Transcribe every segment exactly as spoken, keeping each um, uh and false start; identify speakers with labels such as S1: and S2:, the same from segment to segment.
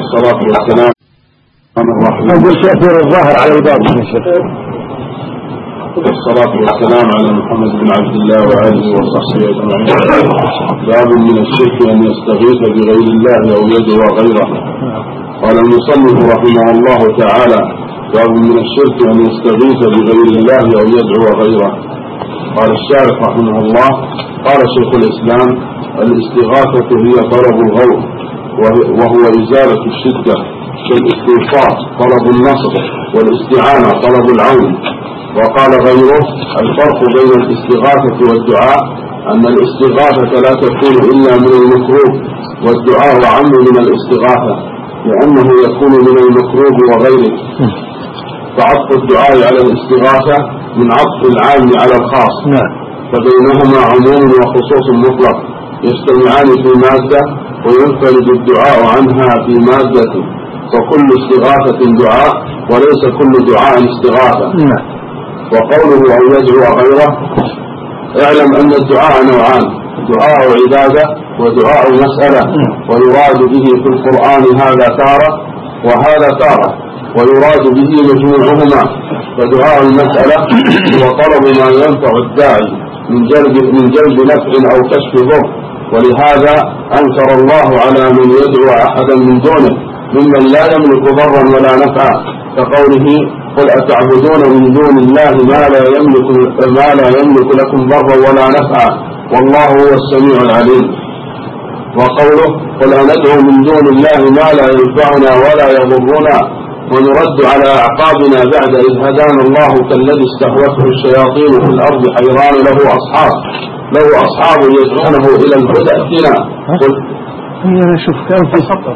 S1: والصلاة والسلام
S2: أقول تأثير الظاهر على الباطن يا شيخ.
S1: والصلاة والسلام على محمد بن عبد الله وآله وصحبه أجمعين. باب من الشرك أن يستغيث بغير الله أو يدعو غيره. قال المصنف رحمه الله تعالى: باب من الشرك أن يستغيث بغير الله أو يدعو غيره. قال الشارح رحمه الله: قال شيخ الإسلام: الاستغاثة هي طلب الغوث وهو إزالة الشدة، كالاستنصار طلب النصر، والاستعانة طلب العون. وقال غيره: الفرق بين الاستغاثة والدعاء أن الاستغاثة لا تكون إلا من المكروه، والدعاء أعم من الاستغاثة لأنه يكون من المكروه وغيره. فعطف الدعاء على الاستغاثة من عطف العام على الخاص، فبينهما عموم وخصوص مطلق يجتمعان في مادة وينفرد الدعاء عنها في مادة، فكل استغاثة دعاء وليس كل دعاء استغاثة. وقوله أن يدعو غيره: اعلم أن الدعاء نوعان: دعاء عبادة ودعاء مسألة، ويراد به في القرآن هذا تارة وهذا تارة، ويراد به مجموعهما. فدعاء المسألة هو طلب ما ينفع الداعي من جلب من جلب نفع أو كشف ضر، ولهذا أنكر الله على من يدعو أحدا من دونه ممن لا يملك ضرا ولا نفعا، كقوله: قل أتعبدون من دون الله ما لا يملك ما لا يملك لكم ضرا ولا نفعا والله هو السميع العليم. وقوله: قل أندعو من دون الله ما لا ينفعنا ولا يضرنا ونرد على أعقابنا بعد إذ هدانا الله كالذي استهوته الشياطين في الأرض حيران له أصحاب له أصحاب يدعونه إلى الهدى ائتنا. قل
S2: أنا أشوف كان في سطر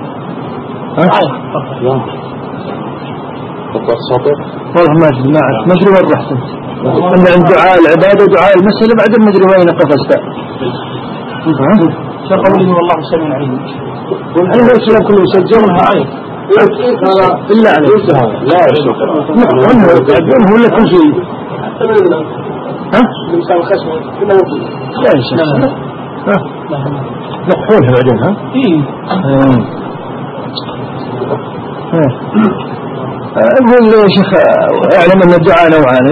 S1: السطر
S2: والله ما أدري ما أدري وين رحت أنت. عند دعاء العبادة ودعاء المسألة بعد ما أدري وين قفزت.
S3: شرقوا لي والله سميع عليم.
S2: أنا ليش لا كل يسجلها عين إلا عليك
S1: لا يشوف
S2: عنه يتعبونه ولا كل شيء. ها؟
S3: الإنسان خشمه كله وكيل.
S2: لا يا شيخ. ها؟ نقولها بعدين. ها؟
S3: إيه.
S2: ها. أقول يا شيخ أعلم أن الدعاء نوعان.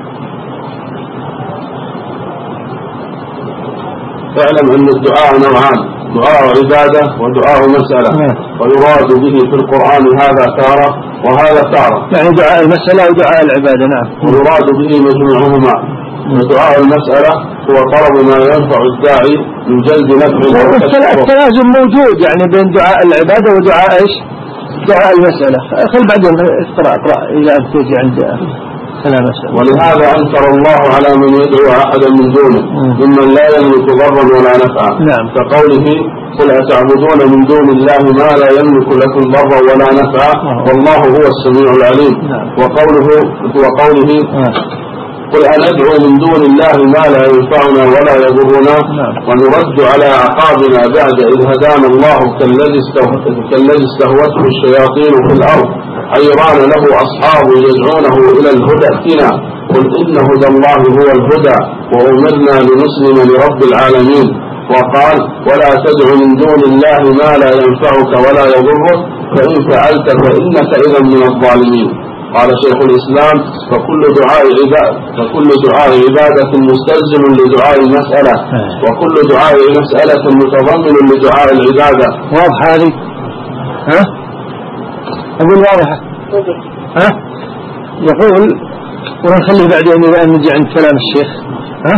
S1: اعلم أن الدعاء نوعان: دعاء عبادة ودعاء مسألة، ويراد به في القرآن هذا تارة وهذا تارة.
S2: يعني دعاء المسألة ودعاء العبادة. نعم.
S1: ويراد به مجموعهما. ودعاء المسألة هو طلب ما ينفع الداعي من جلب نفع.
S2: التلازم موجود يعني بين دعاء العبادة ودعاء ايش؟ دعاء المسألة. خل بعدين اقرأ اقرأ إلى أن تجي عند كلام مسألة.
S1: ولهذا أنكر الله على من يدعو أحدا من دونه ممن لا يملك ضرا ولا نفعا.
S2: نعم.
S1: كقوله: قل أتعبدون من دون الله ما لا يملك لكم ضرا ولا نفعا والله هو السميع العليم.
S2: نعم.
S1: وقوله وقوله قل أندعو من دون الله ما لا ينفعنا ولا يضرنا ونرد على أعقابنا بعد إذ هدانا الله كالذي استهوته الشياطين في الأرض حيران له أصحاب يدعونه إلى الهدى ائتنا. قل إن هدى الله هو الهدى وأمرنا لنسلم لرب العالمين. وقال: ولا تدع من دون الله ما لا ينفعك ولا يضرك فإن فعلت فإنك إذا من الظالمين. قال شيخ الإسلام: فكل دعاء عبادة فكل دعاء عبادة مستلزم لدعاء المسألة، وكل دعاء مسألة متضمن لدعاء العبادة.
S2: واضح هذه؟ ها؟ أقول واضحة؟ ها؟ يقول ونخلي بعدين إلى أن نجي عند كلام الشيخ. ها؟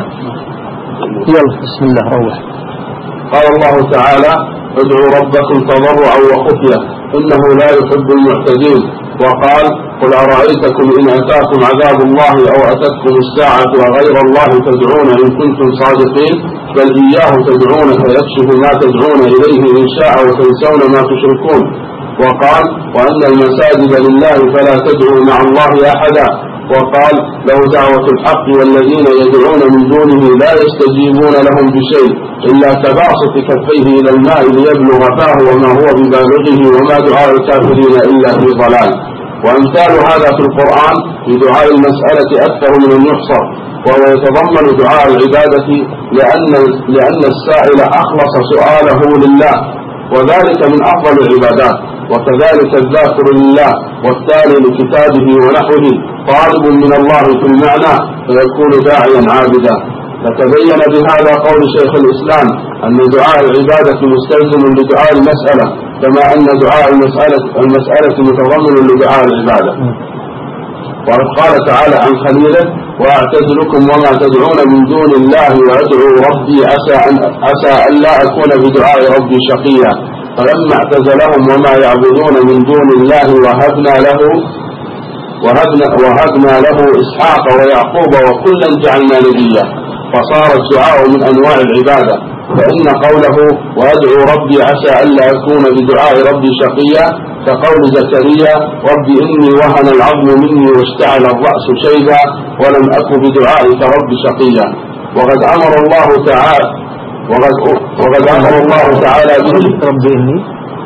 S2: يلا بسم الله روح.
S1: قال الله تعالى: ادعوا ربكم تضرعا وخفية إنه لا يحب المعتدين. وقال: قل أرأيتكم إن أتاكم عذاب الله أو أتتكم الساعة وغير الله تدعون إن كنتم صادقين بل إياه تدعون فيكشف ما تدعون إليه إن شاء وتنسون ما تشركون. وقال: وأن المساجد لله فلا تدعوا مع الله أحدا. وقال: له دعوة الحق والذين يدعون من دونه لا يستجيبون لهم بشيء إلا كباسط كفيه إلى الماء ليبلغ فاه وما هو ببالغه وما دعاء الكافرين إلا في ضلال. وأمثال هذا في القرآن بدعاء المسألة أكثر من المحصر، وهو يتضمن دعاء العبادة لأن, لأن السائل أخلص سؤاله لله وذلك من أفضل العبادات. وكذلك الذاكر لله والتالي لكتابه ونحوه طالب من الله في المعنى فيكون داعيا عابدا. فتبين بهذا قول شيخ الإسلام أن دعاء العبادة مستلزم لدعاء المسألة، كما أن دعاء المسألة, المسألة متضمن لدعاء العبادة. وقد قال تعالى عن خليله: وأعتزلكم وما تدعون من دون الله وأدعو ربي عسى أن عسى ألا أكون بدعاء ربي شقيا. فلما اعتزلهم وما يعبدون من دون الله وهبنا له وهبنا, وهبنا له إسحاق ويعقوب وكلا جعلنا نبيا، فصار الدعاء من أنواع العبادة. فإن قوله وأدعو ربي عسى ألا أكون بدعاء ربي شقيا كقول زكريا: ربي إني وهن العظم مني واشتعل الرأس شيبا ولم أك بدعائك ربي شقيا. وقد أمر الله تعالى وقد, وقد أمر الله تعالى به
S2: ربي إني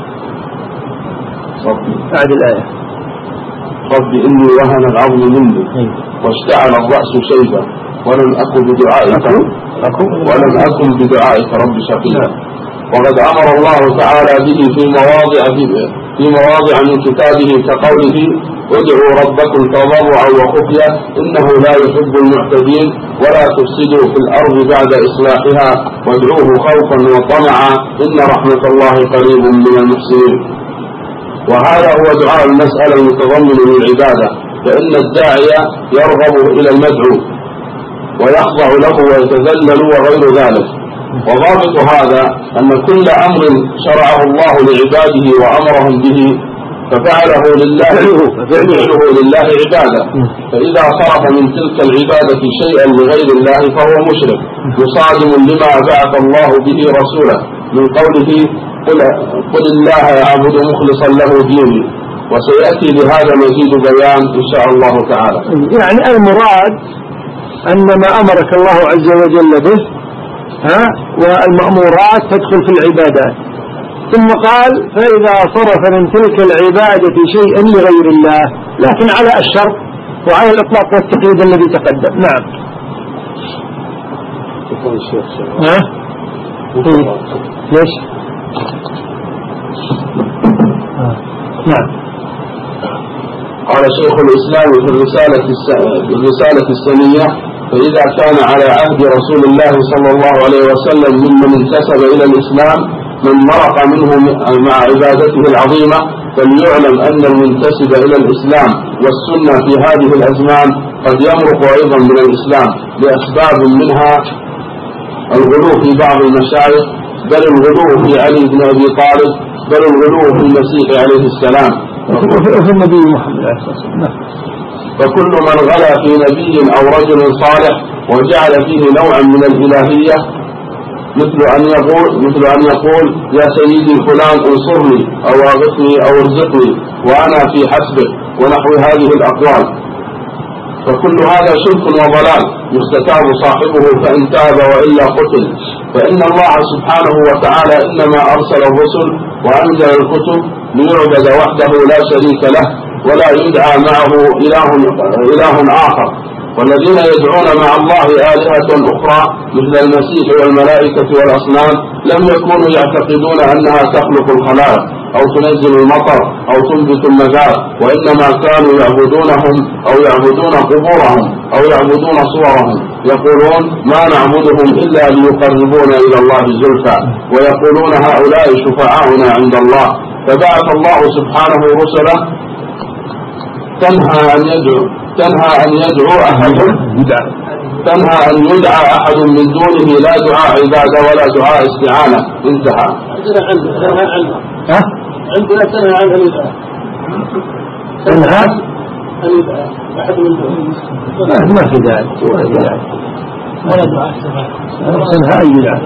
S2: بعد الآية
S1: ربي إني وهن العظم مني واشتعل الرأس شيبا ولم أكن بدعائك ولم أكن بدعائك رب شقيا. وقد أمر الله تعالى به في مواضع في مواضع من كتابه كقوله: ادعوا ربكم تضرعا وخفيا إنه لا يحب المعتدين ولا تفسدوا في الأرض بعد إصلاحها وادعوه خوفا وطمعا إن رحمة الله قريب من المحسنين. وهذا هو دعاء المسألة المتضمن للعبادة، فإن الداعية يرغب إلى المدعو ويخضع له ويتذلل وغير ذلك. وضابط هذا أن كل أمر شرعه الله لعباده وأمرهم به ففعله لله ففعله لله عبادة، فإذا صرف من تلك العبادة شيئا لغير الله فهو مشرك يصادم لما بعث الله به رسوله من قوله: قل, قل الله يعبد مخلصا له ديني. وسيأتي لهذا مزيد بيان إن شاء الله تعالى.
S2: يعني المراد أن ما أمرك الله عز وجل به ها والمأمورات تدخل في العبادات. ثم قال: فإذا صرف من تلك العبادة شيئا لغير الله، لكن على الشرط وعلى الإطلاق والتقييد الذي تقدم. نعم. ها؟ ليش؟ نعم.
S1: قال شيخ الإسلام في الرسالة الرسالة السنية: فإذا كان على عهد رسول الله صلى الله عليه وسلم ممن انتسب إلى الإسلام من مرق منه مع عبادته العظيمة، فليعلم أن المنتسب إلى الإسلام والسنة في هذه الأزمان قد يمرق أيضا من الإسلام لأسباب منها الغلو في بعض المشايخ، بل الغلو في علي بن أبي طالب، بل الغلو في المسيح عليه السلام،
S2: وفي النبي محمد عليه الصلاة والسلام.
S1: فكل من غلا في نبي أو رجل صالح وجعل فيه نوعا من الإلهية مثل أن يقول مثل أن يقول يا سيدي فلان انصرني أو أغثني أو ارزقني وأنا في حسبك ونحو هذه الأقوال، فكل هذا شرك وضلال يستتاب صاحبه فإن تاب وإلا قتل. فإن الله سبحانه وتعالى إنما أرسل الرسل وأنزل الكتب ليعبد وحده لا شريك له ولا يدعى معه إله, إله آخر. والذين يدعون مع الله آلهة أخرى مثل المسيح والملائكة والأصنام لم يكونوا يعتقدون أنها تخلق الخلائق أو تنزل المطر أو تنبت النبات، وإنما كانوا يعبدونهم أو يعبدون قبورهم أو يعبدون صورهم، يقولون ما نعبدهم إلا ليقربونا إلى الله زلفى، ويقولون هؤلاء شفعاؤنا عند الله. فبعث الله سبحانه رسله تنهى أن يدعو تنهى أن يدعو أحد تنهى أن يدعى أحد من دونه لا دعاء عبادة ولا دعاء استعانة. انتهى.
S3: عندنا عندنا عندنا
S2: ها؟
S3: عندنا تنهى عن أن يدعى
S2: تنهى
S3: أن يدعى أحد من دونه
S2: ما في داعي ولا داعي
S3: ولا دعاء
S2: تنهى أن يدعى.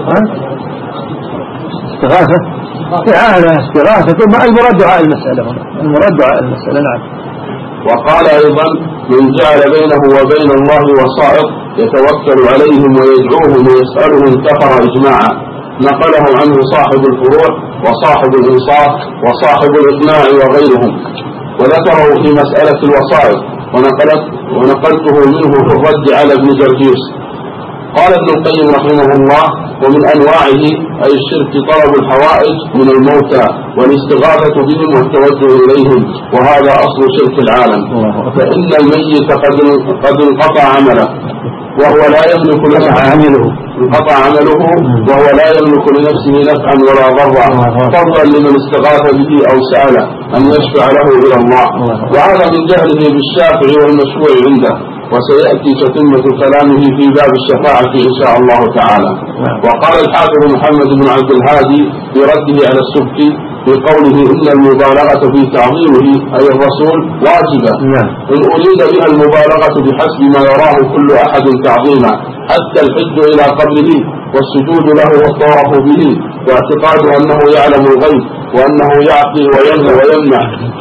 S2: استغاثة استعانة استغاثة ثم المراد دعاء المسألة المراد دعاء المسألة. نعم.
S1: وقال أيضا من جعل بينه وبين الله وسائط يتوكل عليهم ويدعوهم ويسألهم كفر إجماعا، نقله عنه صاحب الفروع وصاحب الإنصاف وصاحب الإقناع وغيرهم، وذكره في مسألة الوسائط ونقلت ونقلته منه في الرد على ابن جرجيس. قال ابن القيم رحمه الله: ومن أنواعه أي الشرك طلب الحوائج من الموتى والاستغاثة بهم والتوجه إليهم، وهذا أصل شرك العالم. فإن الميت قد انقطع عمله وهو لا يملك لنفسه عمله انقطع عمله وهو لا يملك لنفسه نفعا ولا ضرا، فضلا لمن استغاث به أو سأله أن يشفع له إلى الله، وهذا من جهله بالشافع والمشروع عنده، وسيأتي تتمة كلامه في باب الشفاعة إن شاء الله تعالى. وقال الحافظ محمد بن عبد الهادي في رده على السبكي في قوله: إن المبالغة في تعظيمه أي الرسول واجبة، إن أريد بها المبالغة بحسب ما يراه كل أحد تعظيما، حتى الحج إلى قبره والسجود له والطواف به، واعتقاد أنه يعلم الغيب وأنه يعطي وينهى ويمنع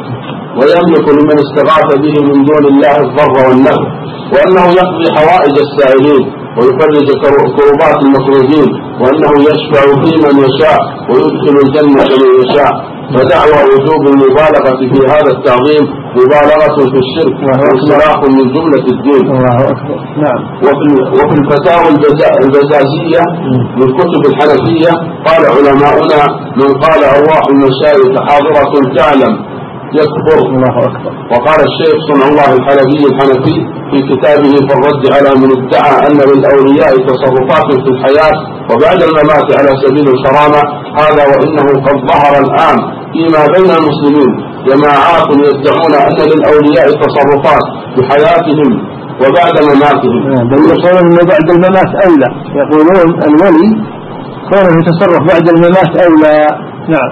S1: ويملك لمن استغاث به من دون الله الضر والنفع، وأنه يقضي حوائج السائلين ويفرج كربات المكروبين، وأنه يشفع في من يشاء ويدخل الجنة من يشاء. فدعوى وجوب المبالغة في هذا التعظيم مبالغة في الشرك وانسلاخ من جملة الدين.
S2: نعم.
S1: وفي وفي الفتاوى البزازية من كتب الحنفية قال علماؤنا: من قال أرواح المشايخ حاضرة تعلم يكفر. الله أكبر. وقال الشيخ صنع الله الحلبي الحنفي في كتابه في الرد على من ادعى أن للأولياء تصرفات في الحياة وبعد الممات على سبيل الكرامة: هذا وإنه قد ظهر الآن فيما بين المسلمين جماعات يدعون أن للأولياء تصرفات في حياتهم وبعد مماتهم.
S2: بل يقولون أنه بعد الممات أولى، يقولون الولي كونه يتصرف بعد الممات أولى. نعم.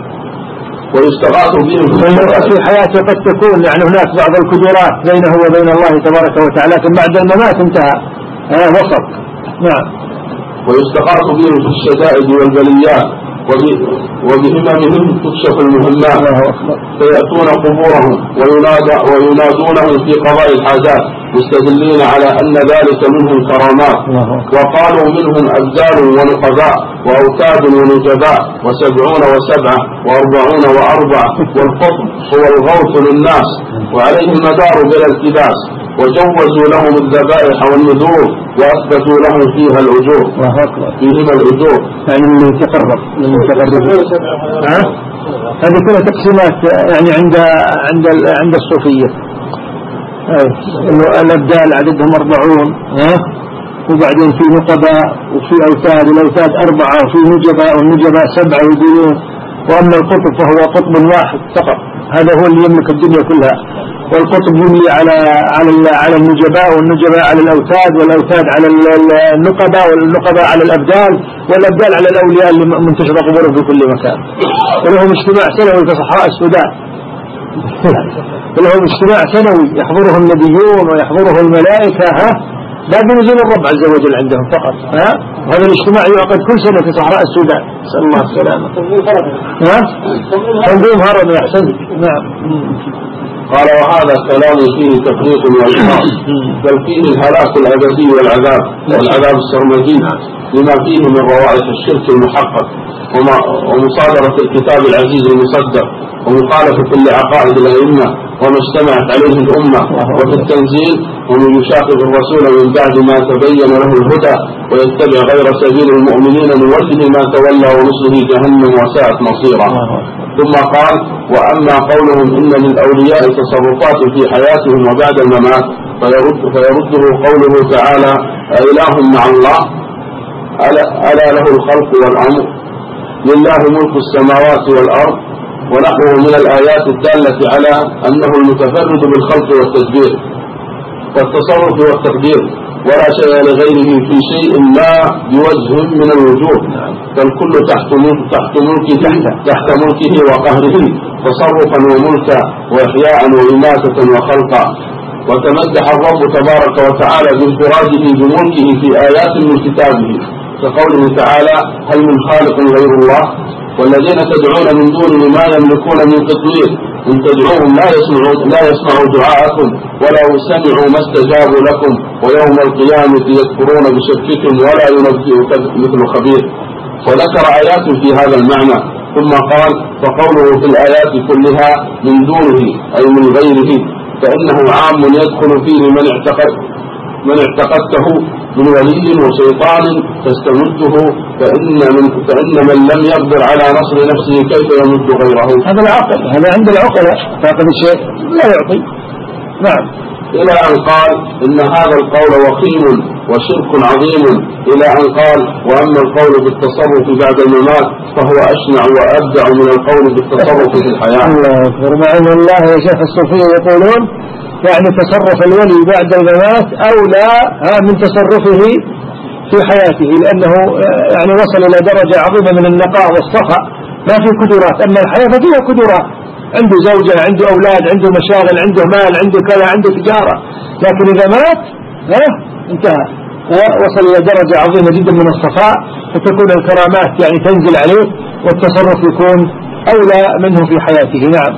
S1: ويستغاث بهم
S2: في حياته قد تكون يعني هناك بعض القدرات بينه وبين الله تبارك وتعالى، لكن بعد الممات انتهى آه وسط. نعم.
S1: ويستغاث بهم في الشدائد والبليات وبهممهم تكشف المهمات، فيأتون قبورهم وينادى وينادونهم في قضاء الحاجات مستدلين على أن ذلك منهم كرامات، وقالوا منهم أبدال ونقباء وأوتاد ونجباء وسبعون وسبعة وأربعون وأربعة، والقطب هو الغوث للناس وعليه المدار بلا التباس، وجوزوا لهم الذبائح والنذور وأثبتوا لهم فيها الأجور فيهما الأجور
S2: يعني اللي يتقرب من يتقرب. هذه كلها تقسيمات يعني عند عند عند الصوفية، إنه الأبدال عددهم أربعون، ها، وبعدين في نقباء وفي أوتاد، الأوتاد أربعة، وفي نجباء والنجباء سبعة يقولون، وأما القطب فهو قطب واحد فقط، هذا هو اللي يملك الدنيا كلها، والقطب يملي على على على النجباء والنجباء على الأوتاد والأوتاد على النقباء والنقباء على الأبدال والأبدال على الأولياء اللي منتشرة قبورهم في كل مكان. ولهم اجتماع سنوي في صحراء السودان لهم اجتماع سنوي يحضره النبيون ويحضره الملائكة، ها، لا بنزول الرب عز وجل عندهم فقط، ها، هذا الاجتماع يعقد كل سنة في صحراء السودان، نسأل الله السلامة. ها، تنظيم هرم يحسن. نعم.
S1: قال: وهذا كلام فيه تفريق والإفراط، بل فيه الهلاك الأبدي والعذاب والعذاب السرمدي لما فيه من روائح الشرك المحقق ومصادرة الكتاب العزيز المصدق ومخالفة لعقائد الأئمة وما اجتمعت عليه الأمة، وفي التنزيل: ومن يشاقق الرسول من بعد ما تبين له الهدى ويتبع غير سبيل المؤمنين نوله ما تولى ونصله جهنم وساءت مصيرا. ثم قال: وأما قولهم إن للأولياء تصرفات في حياتهم وبعد الممات فيرد فيرده قوله تعالى: أإله مع الله؟ ألا له الخلق والأمر؟ لله ملك السماوات والأرض، ونحوه من الآيات الدالة على أنه المتفرد بالخلق والتدبير والتصرف والتقدير، ولا شيء لغيره في شيء ما بوجه من الوجوه، فالكل تحت تحت ملكه تحت ملكه وقهره تصرفا وملكا وإحياء وإماتة وخلقا. وتمدح الرب تبارك وتعالى بانفراده بملكه في آيات من كتابه، كقوله تعالى: هل من خالق غير الله؟ والذين تدعون من دونه ما يملكون من قطمير، إن تدعوهم لا يسمعوا لا يسمعوا دعاءكم ولو سمعوا ما استجابوا لكم، ويوم القيامة يكفرون بشرككم ولا ينبئك مثل خبير. وذكر آيات في هذا المعنى، ثم قال: فقوله في الآيات كلها من دونه أي من غيره، فإنه عام يدخل فيه من اعتقد من اعتقدته من ولي وشيطان تستمده فإن من, فإن من لم يقدر على نصر نفسه كيف يمد غيره.
S2: هذا العقل، هذا عند العقلاء فاقد الشيء لا يعطي. نعم.
S1: إلى أن قال إن هذا القول وخيم وشرك عظيم، إلى أن قال وأما القول بالتصرف بعد الممات فهو أشنع وأبدع من القول بالتصرف في الحياة.
S2: الله أكبر. مع أن الله يا شيخ الصوفية يقولون يعني تصرف الولي بعد الممات أولى من تصرفه في حياته، لأنه يعني وصل إلى درجة عظيمة من النقاء والصفاء، ما في كدرات. أما الحياة فيها كدرات، عنده زوجة، عنده أولاد، عنده مشاغل، عنده مال، عنده كذا، عنده تجارة، لكن إذا مات ها انتهى، وصل إلى درجة عظيمة جدا من الصفاء، فتكون الكرامات يعني تنزل عليه والتصرف يكون أولى منه في حياته. نعم.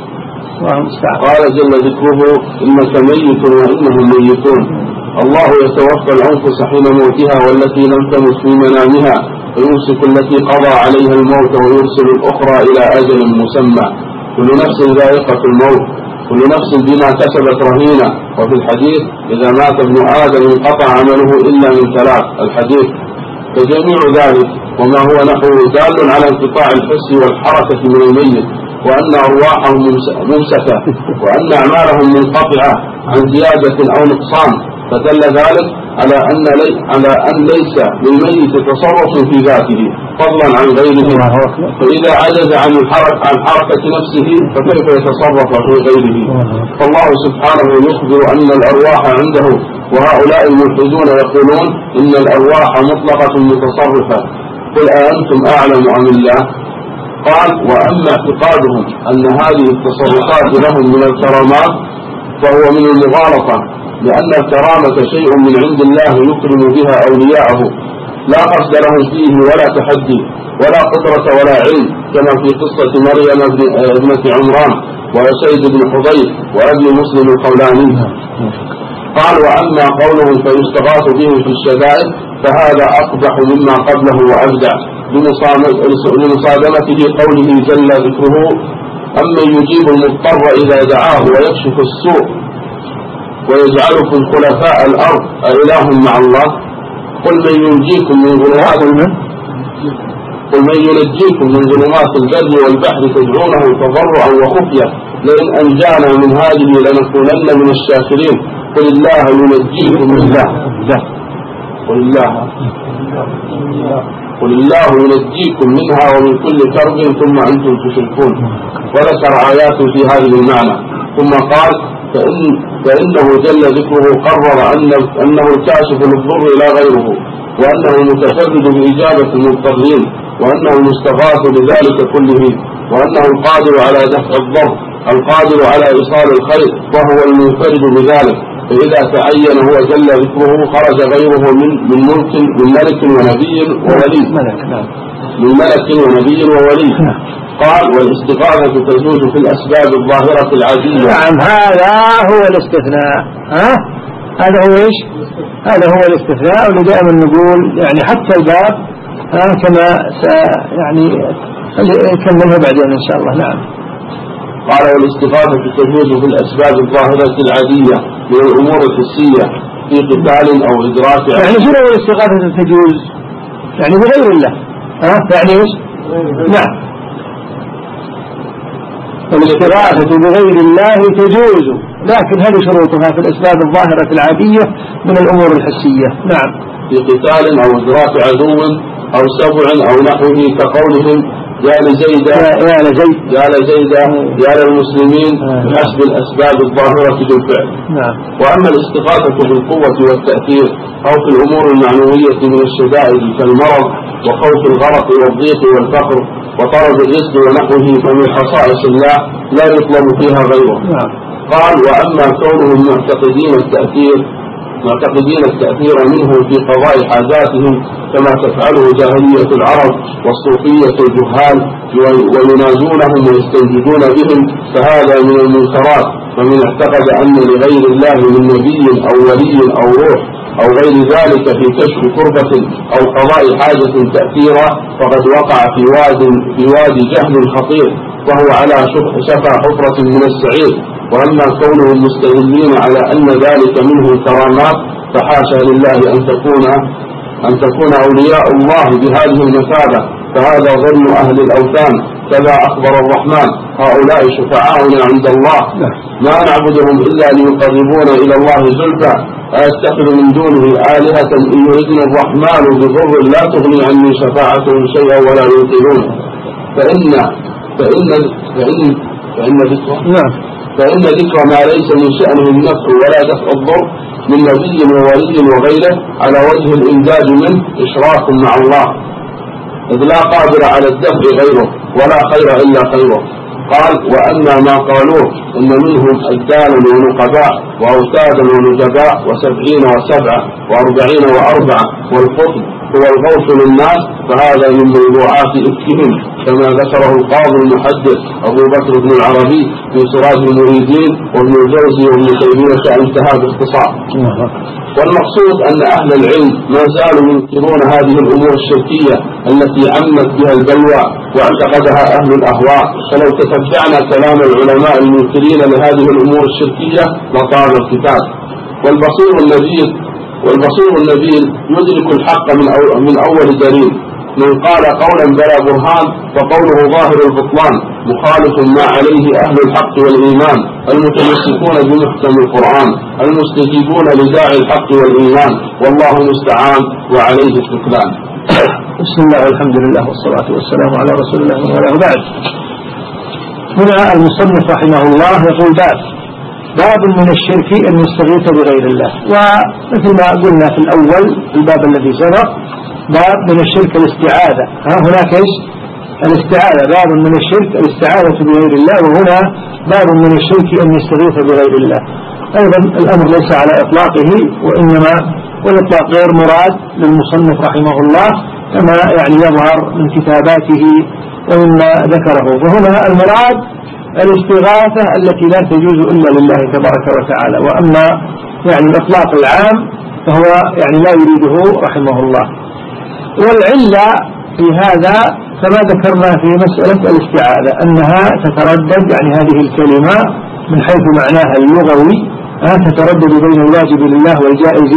S1: قال جل ذكره إنك ميت وإنهم ميتون. الله يتوفى الأنفس حين موتها والتي لم تمت في منامها ويمسك التي قضى عليها الموت ويرسل الأخرى إلى أجل مسمى. كل نفس ذائقة الموت، كل نفس بما كسبت رهينة. وفي الحديث إذا مات ابن آدم انقطع عمله إلا من ثلاث الحديث. فجميع ذلك وما هو نحوه دال على انقطاع الحس والحركة من الميت، وأن أرواحهم ممسكة، وأن أعمالهم منقطعة عن زيادة أو نقصان، فدل ذلك على أن لي على أن ليس للميت تصرف في ذاته فضلا عن غيره، فإذا عجز عن الحركة عن حركة نفسه فكيف يتصرف في غيره؟ فالله سبحانه يخبر أن الأرواح عنده، وهؤلاء الملحدون يقولون إن الأرواح مطلقة متصرفة. قل أأنتم أعلم أم الله؟ قال وأما اعتقادهم أن هذه التصرفات لهم من الكرامات فهو من المغالطة، لأن الكرامة شيء من عند الله يكرم بها أولياءه، لا قصد لهم فيه ولا تحدي ولا قدرة ولا علم، كما في قصة مريم ابنة عمران وأسيد بن حضير وأبي مسلم القولاني. قال وأما قولهم فيستغاث بهم في الشدائد فهذا أقبح مما قبله وأبدع، لمصادمته قوله جل ذكره أمن يجيب المضطر إذا دعاه ويكشف السوء ويجعلكم خلفاء الأرض أإله مع الله؟ قل من ينجيكم من ظلمات قل من ينجيكم من ظلمات البر والبحر تدعونه تضرعا وخفية لئن أنجانا من هذه لنكونن من الشاكرين. قل الله ينجيكم منها قل الله قل الله ينجيكم منها ومن كل كرب ثم أنتم تشركون. وذكر آيات في هذه المعنى، ثم قال فإن فإنه جل ذكره قرر أن أنه الكاشف للضر لا غيره، وأنه المتفرد بإجابة المضطرين، وأنه المستغاث لذلك كله، وأنه القادر على دفع الضر، القادر على إيصال الخير، وهو المنفرد بذلك. فإذا تعين هو جل ذكره خرج غيره من من ملك من ملك ونبي وولي من ملك ونبي وولي. قال والاستغاثة تجوز في الأسباب الظاهرة العادية.
S2: نعم هذا هو الاستثناء. ها هذا هو ايش؟ هذا هو الاستثناء، ودائما نقول يعني حتى الباب ها كما يعني نكملها بعدين إن شاء الله. نعم.
S1: قال والاستغاثة تجوز في الأسباب الظاهرة العادية من الأمور الحسية في قتال أو إدراك.
S2: يعني شنو الاستغاثة تجوز؟ يعني بغير الله. ها يعني ايش؟ نعم. الاستغاثة بغير الله تجوز، لكن هذه شروطها في الأسباب الظاهرة العادية من الأمور الحسية. نعم.
S1: في قتال أو إدراك عدو أو سبع أو نحوه كقولهم يا لزيد
S2: يا لزيد
S1: يا لزيد يا للمسلمين بحسب الأسباب الظاهرة بالفعل.
S2: نعم.
S1: وأما الاستغاثة بالقوة والتأثير أو في الأمور المعنوية من الشدائد كالمرض وخوف الغرق والضيق والفقر وطلب الرزق ونحوه فمن خصائص الله لا يطلب فيها غيره.
S2: نعم.
S1: قال وأما كونهم معتقدين التأثير معتقدين التأثير منه في قضاء حاجاتهم كما تفعله جاهلية العرب والصوفية الجهال وينادونهم ويستنجدون بهم فهذا من المنكرات. فمن اعتقد أن لغير الله من نبي أو ولي أو روح أو غير ذلك في كشف كربة أو قضاء حاجة تأثيرا فقد وقع في واد في واد جهل خطير، وهو على شفا حفرة من السعير. وأما كونهم مستدلين على أن ذلك منه كرامات فحاشا لله أن تكون أن تكون أولياء الله بهذه المثابة، فهذا ظن أهل الأوثان. كذا أخبر الرحمن: هؤلاء شفعاؤنا عند الله ما نعبدهم إلا ليقربونا إلى الله زلفى أيتخذ من دونه آلهة إن يردنا الرحمن بضر لا تغني عني شفاعتهم شيئا ولا ينقذون. فإن فإن فإن فإن ذكر فإن ذكر ما ليس من شأنه النفع ولا دفع الضر من نبي وولي وغيره على وجه الإنجاز منه إشراك مع الله، إذ لا قادر على الدفع غيره ولا خير إلا خيره. قال: وأما ما قالوه إن منهم أجدالا ونقباء وأوتادا ونجباء وسبعين وسبعة وأربعين وأربعة والقطب هو الغوث للناس، فهذا من موضوعات إفكهم، كما ذكره القاضي المحدث أبو بكر بن العربي في سراج المريدين وابن الجوزي وابن تيمية انتهى باختصار. والمقصود أن أهل العلم ما زالوا ينكرون هذه الأمور الشركية التي عمت بها البلوى واعتقدها أهل الأهواء، فلو تتبعنا كلام العلماء المنكرين لهذه الأمور الشركية لطال الكتاب. والبصير النبيل والبصير النبيل يدرك الحق من من أول دليل. من قال قولا بلا برهان فقوله ظاهر البطلان مخالف ما عليه أهل الحق والإيمان المتمسكون بمحكم القرآن المستجيبون لداعي الحق والإيمان، والله المستعان وعليه الشكران.
S2: بسم الله والحمد لله والصلاة والسلام على رسول الله وعلى بعد. هنا المصنف رحمه الله يقول: باب باب من الشرك أن يستغيث بغير الله. ومثل ما قلنا في الأول في الباب الذي سبق، باب من الشرك الاستعاذة. ها هناك ايش؟ الاستعاذة. باب من الشرك الاستعاذة بغير الله، وهنا باب من الشرك أن يستغيث بغير الله. أيضا الأمر ليس على إطلاقه، وإنما والإطلاق غير مراد للمصنف رحمه الله كما يعني يظهر من كتاباته ومما ذكره. فهنا المراد الاستغاثة التي لا تجوز إلا لله تبارك وتعالى، وأما يعني الإطلاق العام فهو يعني لا يريده رحمه الله. والعلة في هذا كما ذكرنا في مسألة الاستعاذة أنها تتردد، يعني هذه الكلمة من حيث معناها اللغوي تتردد بين الواجب لله والجائز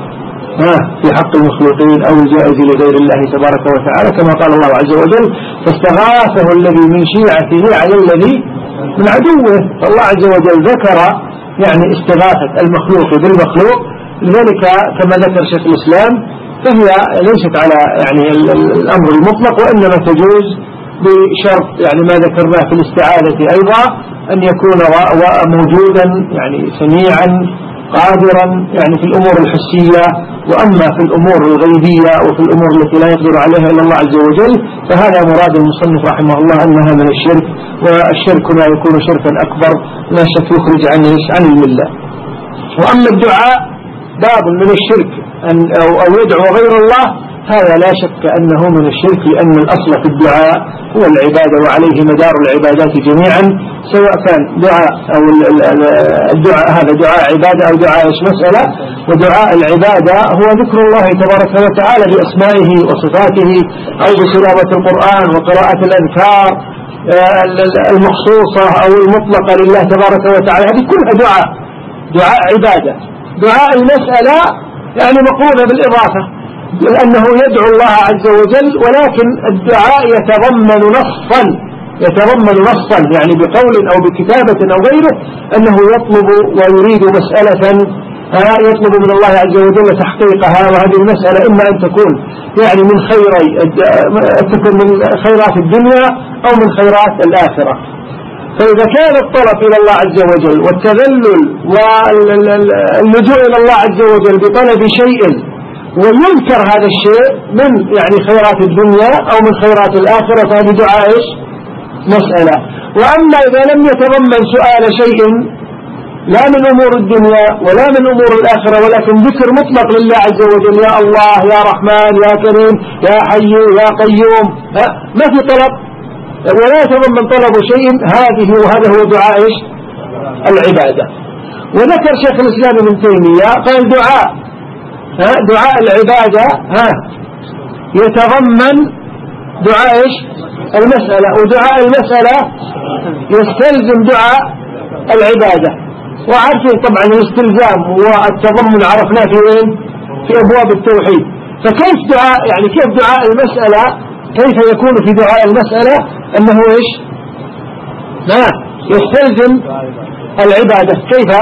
S2: في حق المخلوقين أو الجائز لغير الله تبارك وتعالى، كما قال الله عز وجل: فاستغاثه الذي من شيعته على الذي من عدوه. فالله عز وجل ذكر يعني استغاثة المخلوق بالمخلوق، لذلك كما ذكر شيخ الإسلام فهي ليست على يعني الأمر المطلق، وإنما تجوز بشرط يعني ما ذكرناه في الاستعاذة أيضا أن يكون موجودا يعني سميعا قادرا يعني في الأمور الحسية. وأما في الأمور الغيبية وفي الأمور التي لا يقدر عليها إلا الله عز وجل فهذا مراد المصنف رحمه الله أنها من الشرك، والشرك لا يكون شركا أكبر لا شك يخرج عن عن الملة. وأما الدعاء باب من الشرك أن أو يدعو غير الله، هذا لا شك أنه من الشرك، لأن الأصل في الدعاء هو العبادة وعليه مدار العبادات جميعا، سواء كان دعاء أو الدعاء هذا دعاء عبادة أو دعاء مسألة. ودعاء العبادة هو ذكر الله تبارك وتعالى بأسمائه وصفاته، أو بتلاوة القرآن وقراءة الأذكار المخصوصة أو المطلقة لله تبارك وتعالى، هذه كلها دعاء دعاء عبادة. دعاء المسألة يعني مقرونة بالإضافة، لأنه يدعو الله عز وجل، ولكن الدعاء يتضمن نصا يتضمن نصا يعني بقول أو بكتابة أو غيره أنه يطلب ويريد مسألة يطلب من الله عز وجل تحقيقها. وهذه المسألة إما أن تكون يعني من خيري تكون من خيرات الدنيا أو من خيرات الآخرة. فإذا كان الطلب إلى الله عز وجل والتذلل واللجوء إلى الله عز وجل بطلب شيء وينكر هذا الشيء من يعني خيرات الدنيا أو من خيرات الآخرة، فهذه دعاء إيش؟ مسألة. وأما إذا لم يتضمن سؤال شيء لا من أمور الدنيا ولا من أمور الآخرة، ولكن ذكر مطلق لله عز وجل: يا الله يا رحمن يا كريم يا حي يا قيوم، ما في طلب ولا يتضمن طلب شيء، هذه وهذا هو دعاء إيش؟ العبادة. وذكر شيخ الإسلام ابن تيمية قال دعاء ها دعاء العبادة ها يتضمن دعاء إيش؟ المسألة، ودعاء المسألة يستلزم دعاء العبادة. وعارفين طبعا الاستلزام والتضمن عرفناه في وين؟ في أبواب التوحيد. فكيف دعاء يعني كيف دعاء المسألة كيف يكون في دعاء المسألة أنه إيش؟ لا يستلزم العبادة كيف؟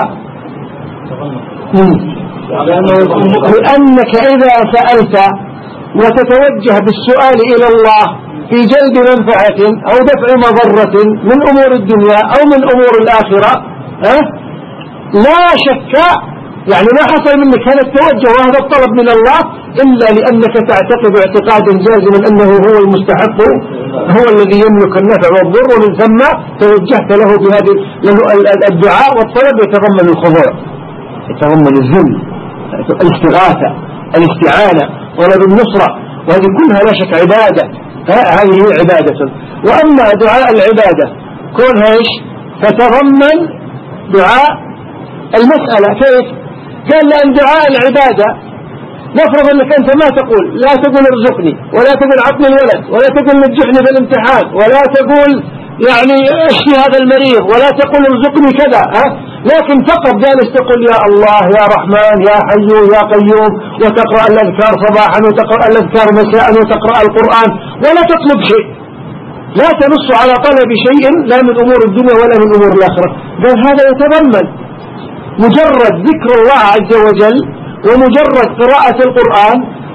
S2: لأنك إذا سألت وتتوجه بالسؤال إلى الله في جلب منفعة أو دفع مضرة من أمور الدنيا أو من أمور الآخرة أه؟ لا شك يعني ما حصل منك هذا التوجه وهذا الطلب من الله إلا لأنك تعتقد اعتقادا جازما أنه هو المستحق هو الذي يملك النفع والضر ومن ثم توجهت له بهذه الدعاء والطلب يتضمن الخضوع يتضمن الذل الاستغاثة الاستعانة طلب النصرة وهذه كلها لا شك عبادة هذه هي عبادة. وأما دعاء العبادة كونها إيش فتضمن دعاء المسألة كيف؟ قال لأن دعاء العبادة نفرض أنك أنت ما تقول لا تقول ارزقني ولا تقول عطني الولد ولا تقول نجحني في الامتحان ولا تقول يعني اشفي هذا المريض ولا تقول ارزقني كذا ها؟ لكن فقط جالس تقول يا الله يا رحمن يا حي يا قيوم وتقرأ الأذكار صباحا وتقرأ الأذكار مساء وتقرأ القرآن ولا تطلب شيء لا تنص على طلب شيء لا من أمور الدنيا ولا من أمور الآخرة. قال هذا يتضمن مجرد ذكر الله عز وجل ومجرد قراءة القرآن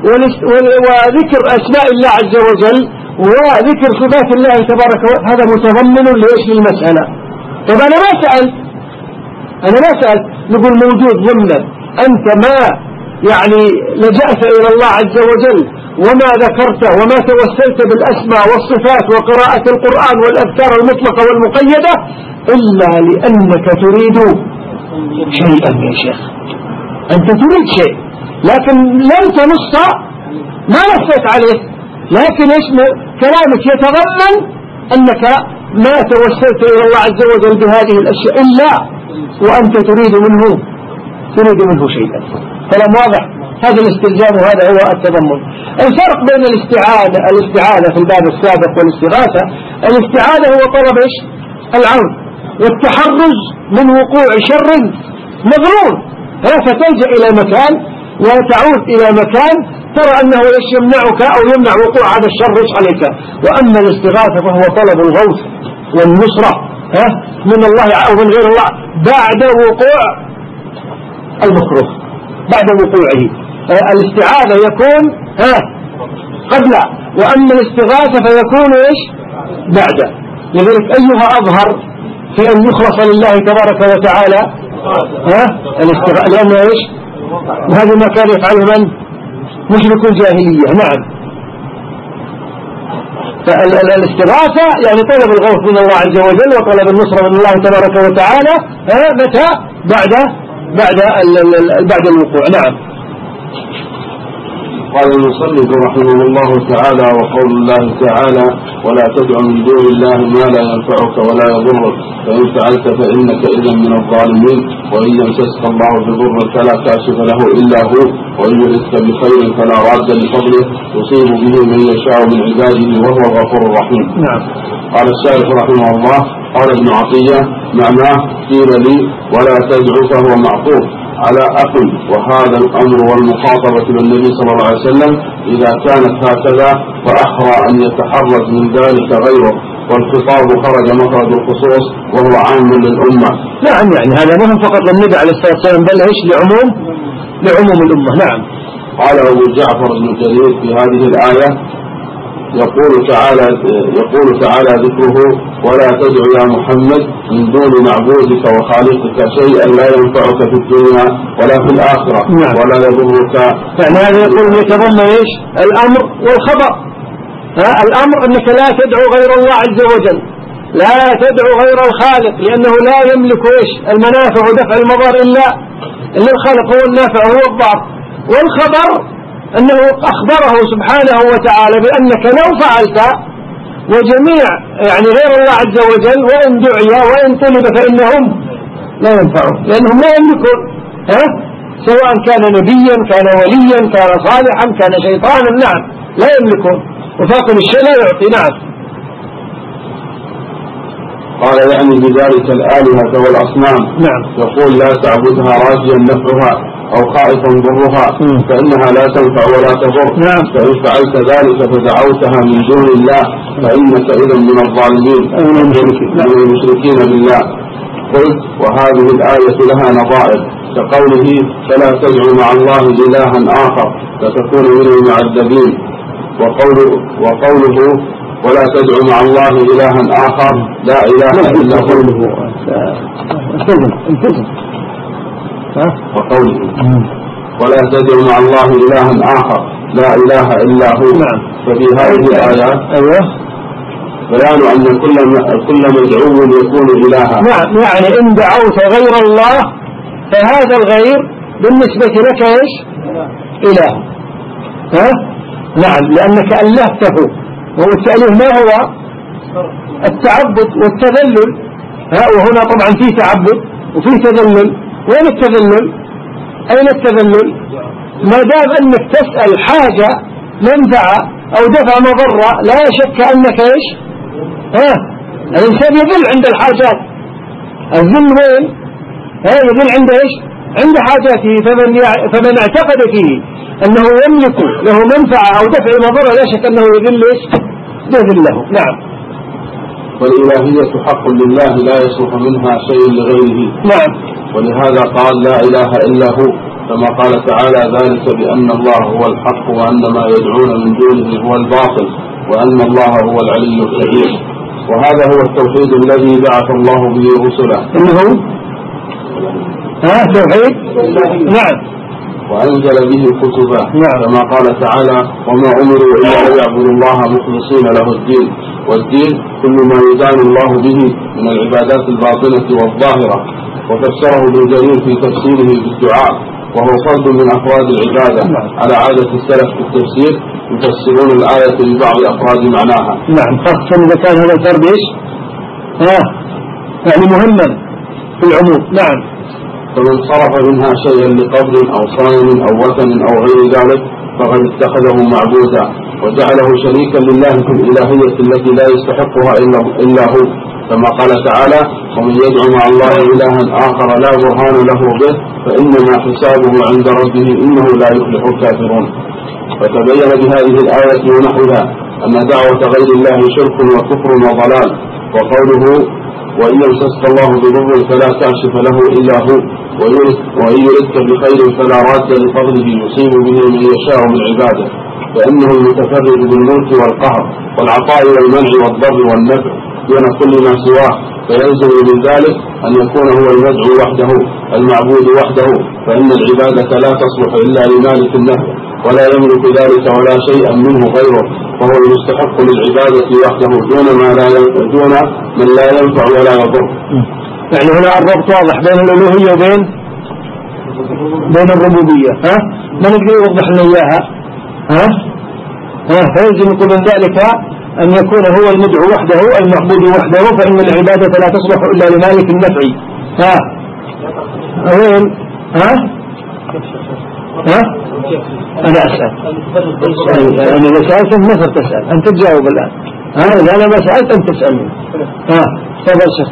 S2: وذكر أسماء الله عز وجل وذكر صفات الله تبارك وتعالى هذا متضمن لإيش للمسألة. طب أنا ما سألت أنا ما سألت نقول موجود ضمنا أنت ما يعني لجأت إلى الله عز وجل وما ذكرت وما توسلت بالأسماء والصفات وقراءة القرآن والأذكار المطلقة والمقيدة إلا لأنك تريد شيئا يا شيخ أنت تريد شيء لكن لم تنص ما نصت عليه لكن اسمه كلامك يتضمن أنك ما توسلت إلى الله عز وجل بهذه الأشياء إلا وأنت تريد منه تريد منه شيئا. كلام واضح؟ هذا الاستلزام وهذا هو التضمن. الفرق بين الاستعانة الاستعانة في الباب السابق والاستغاثة الاستعانة هو طلب إيش؟ العون والتحرز من وقوع شر مظنون فتلجأ إلى مكان وتعود إلى مكان ترى أنه يمنعك أو يمنع وقوع هذا الشر عليك. وأما الاستغاثة فهو طلب الغوث والنصرة ها من الله أو من غير الله بعد وقوع المكروه بعد وقوعه. الاستعاذة يكون ها قبل وأما الاستغاثة فيكون إيش بعد. لذلك أيها أظهر في أن يخلص لله تبارك وتعالى ها الاستغاثة لأنه إيش وهذا ما كان يفعله من مشرك الجاهلية. نعم فالاستغاثة يعني طلب الغوث من الله عز وجل وطلب النصرة من الله تبارك وتعالى متى بعد بعد بعد الوقوع. نعم.
S1: قال المصنف رحمه الله تعالى وقول الله تعالى ولا تدع من دون الله ما لا ينفعك ولا يضرك فإن فعلت فإنك إذا من الظالمين وإن يمسسك الله بضر فلا كاشف له إلا هو وإن يردك بخير فلا راد لفضله يصيب به من يشاء من عباده وهو الغفور الرحيم.
S2: نعم.
S1: قال الشارح رحمه الله قال ابن عطية معناه قيل لي ولا تدعو فهو معطوف على أقل وهذا الأمر والمخاطبة بالنبي صلى الله عليه وسلم إذا كانت هكذا فأحرى أن يتحرز من ذلك غيره والخطاب خرج مخرج الخصوص وهو عام للأمة.
S2: نعم يعني هذا مهم فقط للنبي عليه الصلاة والسلام بل إيش لعموم لعموم الأمة. نعم.
S1: قال أبو جعفر بن جرير في هذه الآية يقول تعالى يقول تعالى ذكره ولا تدع يا محمد من دون معبودك وخالقك شيئا لا ينفعك في الدنيا ولا في الآخرة.
S2: نعم.
S1: ولا يضرك.
S2: يعني هذا يقول يتضمن ايش الأمر والخبر. ها الأمر أنك لا تدعو غير الله عز وجل لا تدعو غير الخالق لأنه لا يملك ايش المنافع ودفع المضار إلا إلا الخالق هو النافع هو الضار. والخبر أنه أخبره سبحانه وتعالى بأنك لو فعلت وجميع يعني غير الله عز وجل وإن دعي وإن طلب فإنهم لا ينفعون لأنهم لا يملكون ها سواء كان نبيا كان وليا كان صالحا كان شيطانا. نعم لا يملكون وفاقد الشيء لا يعطي. نعم.
S1: قال يعني بذلك الآلهة والأصنام.
S2: نعم.
S1: يقول لا تعبدها راجيا نفعها أو خائفا ضرها فإنها لا تنفع ولا تضر.
S2: نعم.
S1: فإن فعلت ذلك فدعوتها من دون الله فإنك إذا من الظالمين من المشركين بالله. قلت وهذه الآية لها نظائر كقوله فلا تدعوا مع الله إلها آخر فتكون من المعذبين، وقوله, وقوله ولا تدعوا مع الله إلها آخر لا إله إلا قوله وقوله ولا تدعوا مع الله إلها آخر لا إله إلا هو. ففي هذه الآيات بيان أن كل كل مدعو يكون إلها.
S2: نعم. يعني إن دعوت غير الله فهذا الغير بالنسبة لك إيش؟ إله. ها؟ نعم، لأنك ألهته، والتأليه ما هو؟ التعبد والتذلل. ها؟ وهنا طبعا في تعبد وفي تذلل. وين التذلل؟ أين التذلل؟ ما دام أنك تسأل حاجة منفعة أو دفع مضرة لا شك أنك إيش؟ ها؟ الإنسان يذل عند الحاجات. الذل وين؟ ها؟ يذل عند إيش؟ عند حاجاته. فمن, يع... فمن اعتقد فيه أنه يملك له منفعة أو دفع مضرة لا شك أنه يذل إيش؟ يذل له. نعم.
S1: والإلهية حق لله لا يصرف منها شيء لغيره.
S2: نعم.
S1: ولهذا قال لا إله إلا هو، كما قال تعالى ذلك بأن الله هو الحق وأن ما يدعون من دونه هو الباطل وأن الله هو العلي الكبير. وهذا هو التوحيد الذي بعث الله به رسله.
S2: إنه ها توحيد. نعم.
S1: وأنزل به كتبا.
S2: نعم.
S1: كما قال تعالى وما أمروا إلا ليعبدوا الله مخلصين له الدين. والدين كل ما يدان الله به من العبادات الباطنة والظاهرة. وفسره ابن جرير في تفسيره بالدعاء وهو فرد من أفراد العبادة. نعم. على عادة السلف في التفسير يفسرون الآية ببعض أفراد معناها.
S2: نعم. خاصة إذا كان هذا الفرد إيش؟ ها يعني مهما في العموم. نعم.
S1: فمن صرف منها شيئا لقبر أو صنم أو وثن أو غير ذلك فقد اتخذه معبودا وجعله شريكا لله في الإلهية التي لا يستحقها إلا هو، كما قال تعالى ومن يدعو مع الله إلها آخر لا برهان له به فإنما حسابه عند ربه إنه لا يفلح الكافرون. فتبين بهذه الآية ونحوها أن دعوة غير الله شرك وكفر وضلال. وقوله وإن يمسسك الله بضر فلا كاشف له إلا هو وإن يردك بخير فلا راد لفضله يصيب به من يشاء من عباده، فإنه المتفرد بالملك والقهر والعطاء والمنع والضر والنفع دون كل ما سواه. فيلزم من ذلك أن يكون هو المدعو وحده المعبود وحده، فإن العبادة لا تصلح إلا لمالك النفع ولا يملك ذلك ولا شيئا منه غيره، فهو المستحق للعبادة وحده دون ما لا دون من لا ينفع ولا يضر.
S2: يعني هنا الربط واضح بين الألوهية وبين بين الربوبية. ها ما نقدر يوضح لنا إياها. ها ها فيلزم يكون من ذلك أن يكون هو المدعو وحده المعبود وحده، فإن العبادة لا تصلح إلا لمالك النفع. ها وين ها ها أنا أسأل أنا إذا سألت ما صرت تسأل أنت تجاوب الآن. ها إذا أنا ما سألت أنت تسألني. ها تفضل شيخ.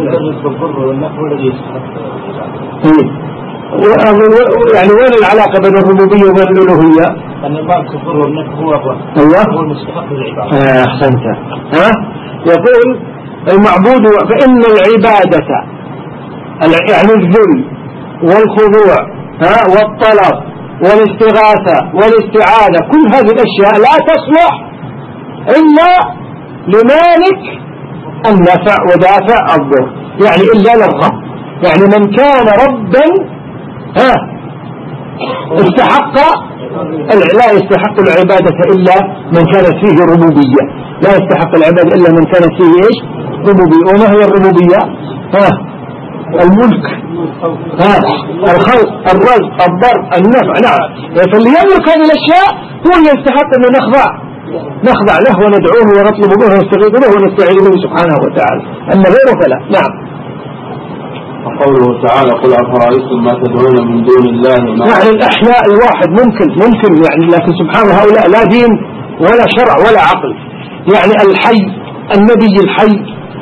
S2: يعني وين العلاقة بين الربوبية وبين الألوهية؟
S3: النظام كفر والنفع هو هو المستحق للعبادة.
S2: آه أحسنت. ها يقول المعبود فإن العبادة يعني الذل والخضوع ها والطلب والاستغاثة والاستعاذة كل هذه الأشياء لا تصلح إلا لمالك النفع ودافع الضر، يعني إلا للرب. يعني من كان ربا ها استحق لا يستحق العبادة إلا من كانت فيه ربوبية، لا يستحق العبادة إلا من كانت فيه إيش؟ ربوبية. وما هي الربوبية؟ ها الملك ها الخلق الرزق الضر النفع. نعم. فاللي يملك هذه الأشياء هو اللي يستحق أن نخضع نخضع له وندعوه ونطلب به ونستغيث به ونستعيذ به سبحانه وتعالى، أما غيره فلا. نعم.
S1: وقوله تعالى قل أفرأيتم ما تدعون من دون الله.
S2: يعني الأحياء الواحد ممكن ممكن يعني، لكن سبحان هؤلاء لا دين ولا شرع ولا عقل. يعني الحي النبي الحي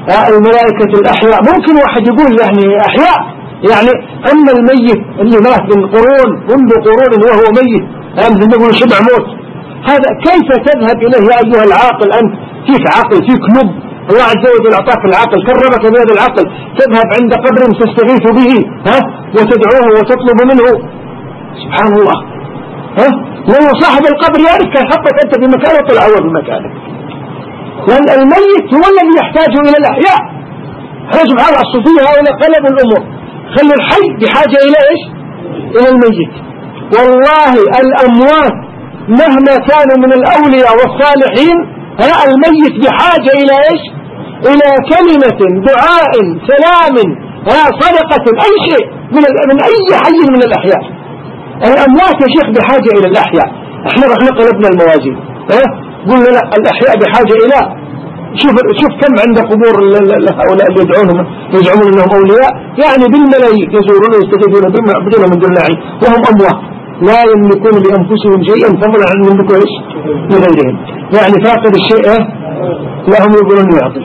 S2: الملائكة الأحياء. ممكن واحد يقول يعني أحياء يعني أما الميت اللي مات من قرون منذ قرون وهو ميت مثل نقول شبع موت، هذا كيف تذهب إليه يا أيها العاقل؟ أنت فيك عقل، فيك لب، الله عز وجل أعطاك العقل، كرمك بهذا العقل، تذهب عند قبر تستغيث به ها وتدعوه وتطلب منه، سبحان الله. ها لو صاحب القبر يعرف كان حطك أنت في مكانه وطلع هو في مكانك، لأن الميت هو الذي يحتاج إلى الأحياء. هذا سبحان الله الصوفية هؤلاء قلبوا الأمور، خلوا الحي بحاجة إلى إيش؟ إلى الميت. والله الأموات مهما كانوا من الأولياء والصالحين ها الميت بحاجة إلى إيش؟ إلى كلمة دعاء سلام ها صدقة أي شيء من, من أي حي من الأحياء. الأموات يا شيخ بحاجة إلى الأحياء. احنا رحنا قلبنا الموازين ها قلنا لا الأحياء بحاجة إلى شوف شوف كم عند قبور هؤلاء اللي يدعونهم يزعمون أنهم أولياء يعني بالملايين يزورون ويستفيدون بما يعبدون من دون الله وهم أموات لا يملكون بأنفسهم شيئا فضلا عن يملكوا ايش لغيرهم. يعني فاقد الشيء لا هم يقولون يعطي،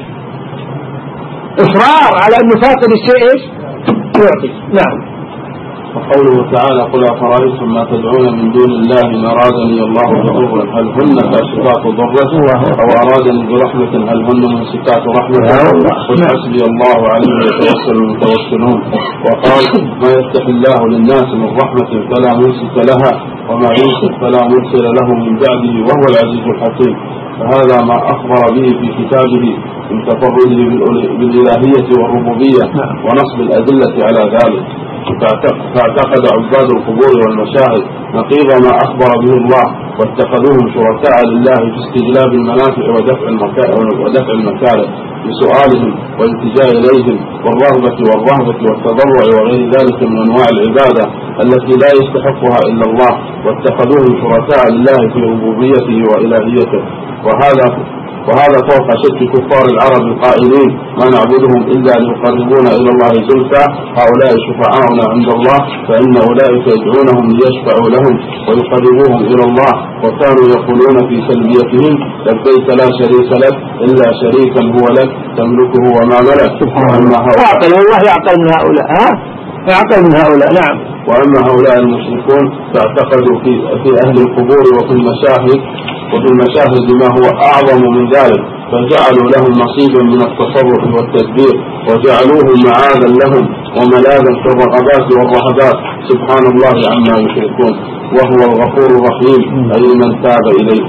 S2: إصرار على أنه فاقد الشيء ايش يعطي. نعم.
S1: وقوله تعالى قل أفرأيتم ما تدعون من دون الله إن أرادني الله بضر هل هن كاشفات ضره أو أرادني برحمة هل هن ممسكات رحمته قل حسبي الله عليه يتوكل المتوكلون. وقال ما يفتح الله للناس من رحمة فلا ممسك لها وما يمسك فلا مرسل له من بعده وهو العزيز الحكيم. فهذا ما أخبر به في كتابه من تفرده بالإلهية والربوبية ونصب الأدلة على ذلك. فاعتقد عباد القبور والمشاهد نقيض ما أخبر به الله واتخذوهم شركاء لله في استجلاب المنافع ودفع المكاره بسؤالهم والالتجاء إليهم والرغبة والرهبة والتضرع وغير ذلك من أنواع العبادة التي لا يستحقها إلا الله، واتخذوهم شركاء لله في ربوبيته وإلهيته. وهذا وهذا فوق شك كفار العرب القائلين ما نعبدهم إلا ليقربونا إلى الله زلفى هؤلاء شفعاؤنا عند الله فإن أولئك يدعونهم ليشفعوا لهم ويقربوهم إلى الله، وكانوا يقولون في سلبيتهم لبيك لا شريك لك إلا شريكا هو لك تملكه وما ملك. وأما
S2: هؤلاء والله يعقل من هؤلاء ها يعقل من هؤلاء. نعم.
S1: وأما هؤلاء المشركون فاعتقدوا في, في أهل القبور وفي المشاهد وفي المشاهد ما هو أعظم من ذلك فجعلوا لهم نصيبا من التصرف والتدبير وجعلوه معاذا لهم وملاذا في الرغبات والرهبات سبحان الله عما يشركون وهو الغفور الرحيم أي من تاب إليه.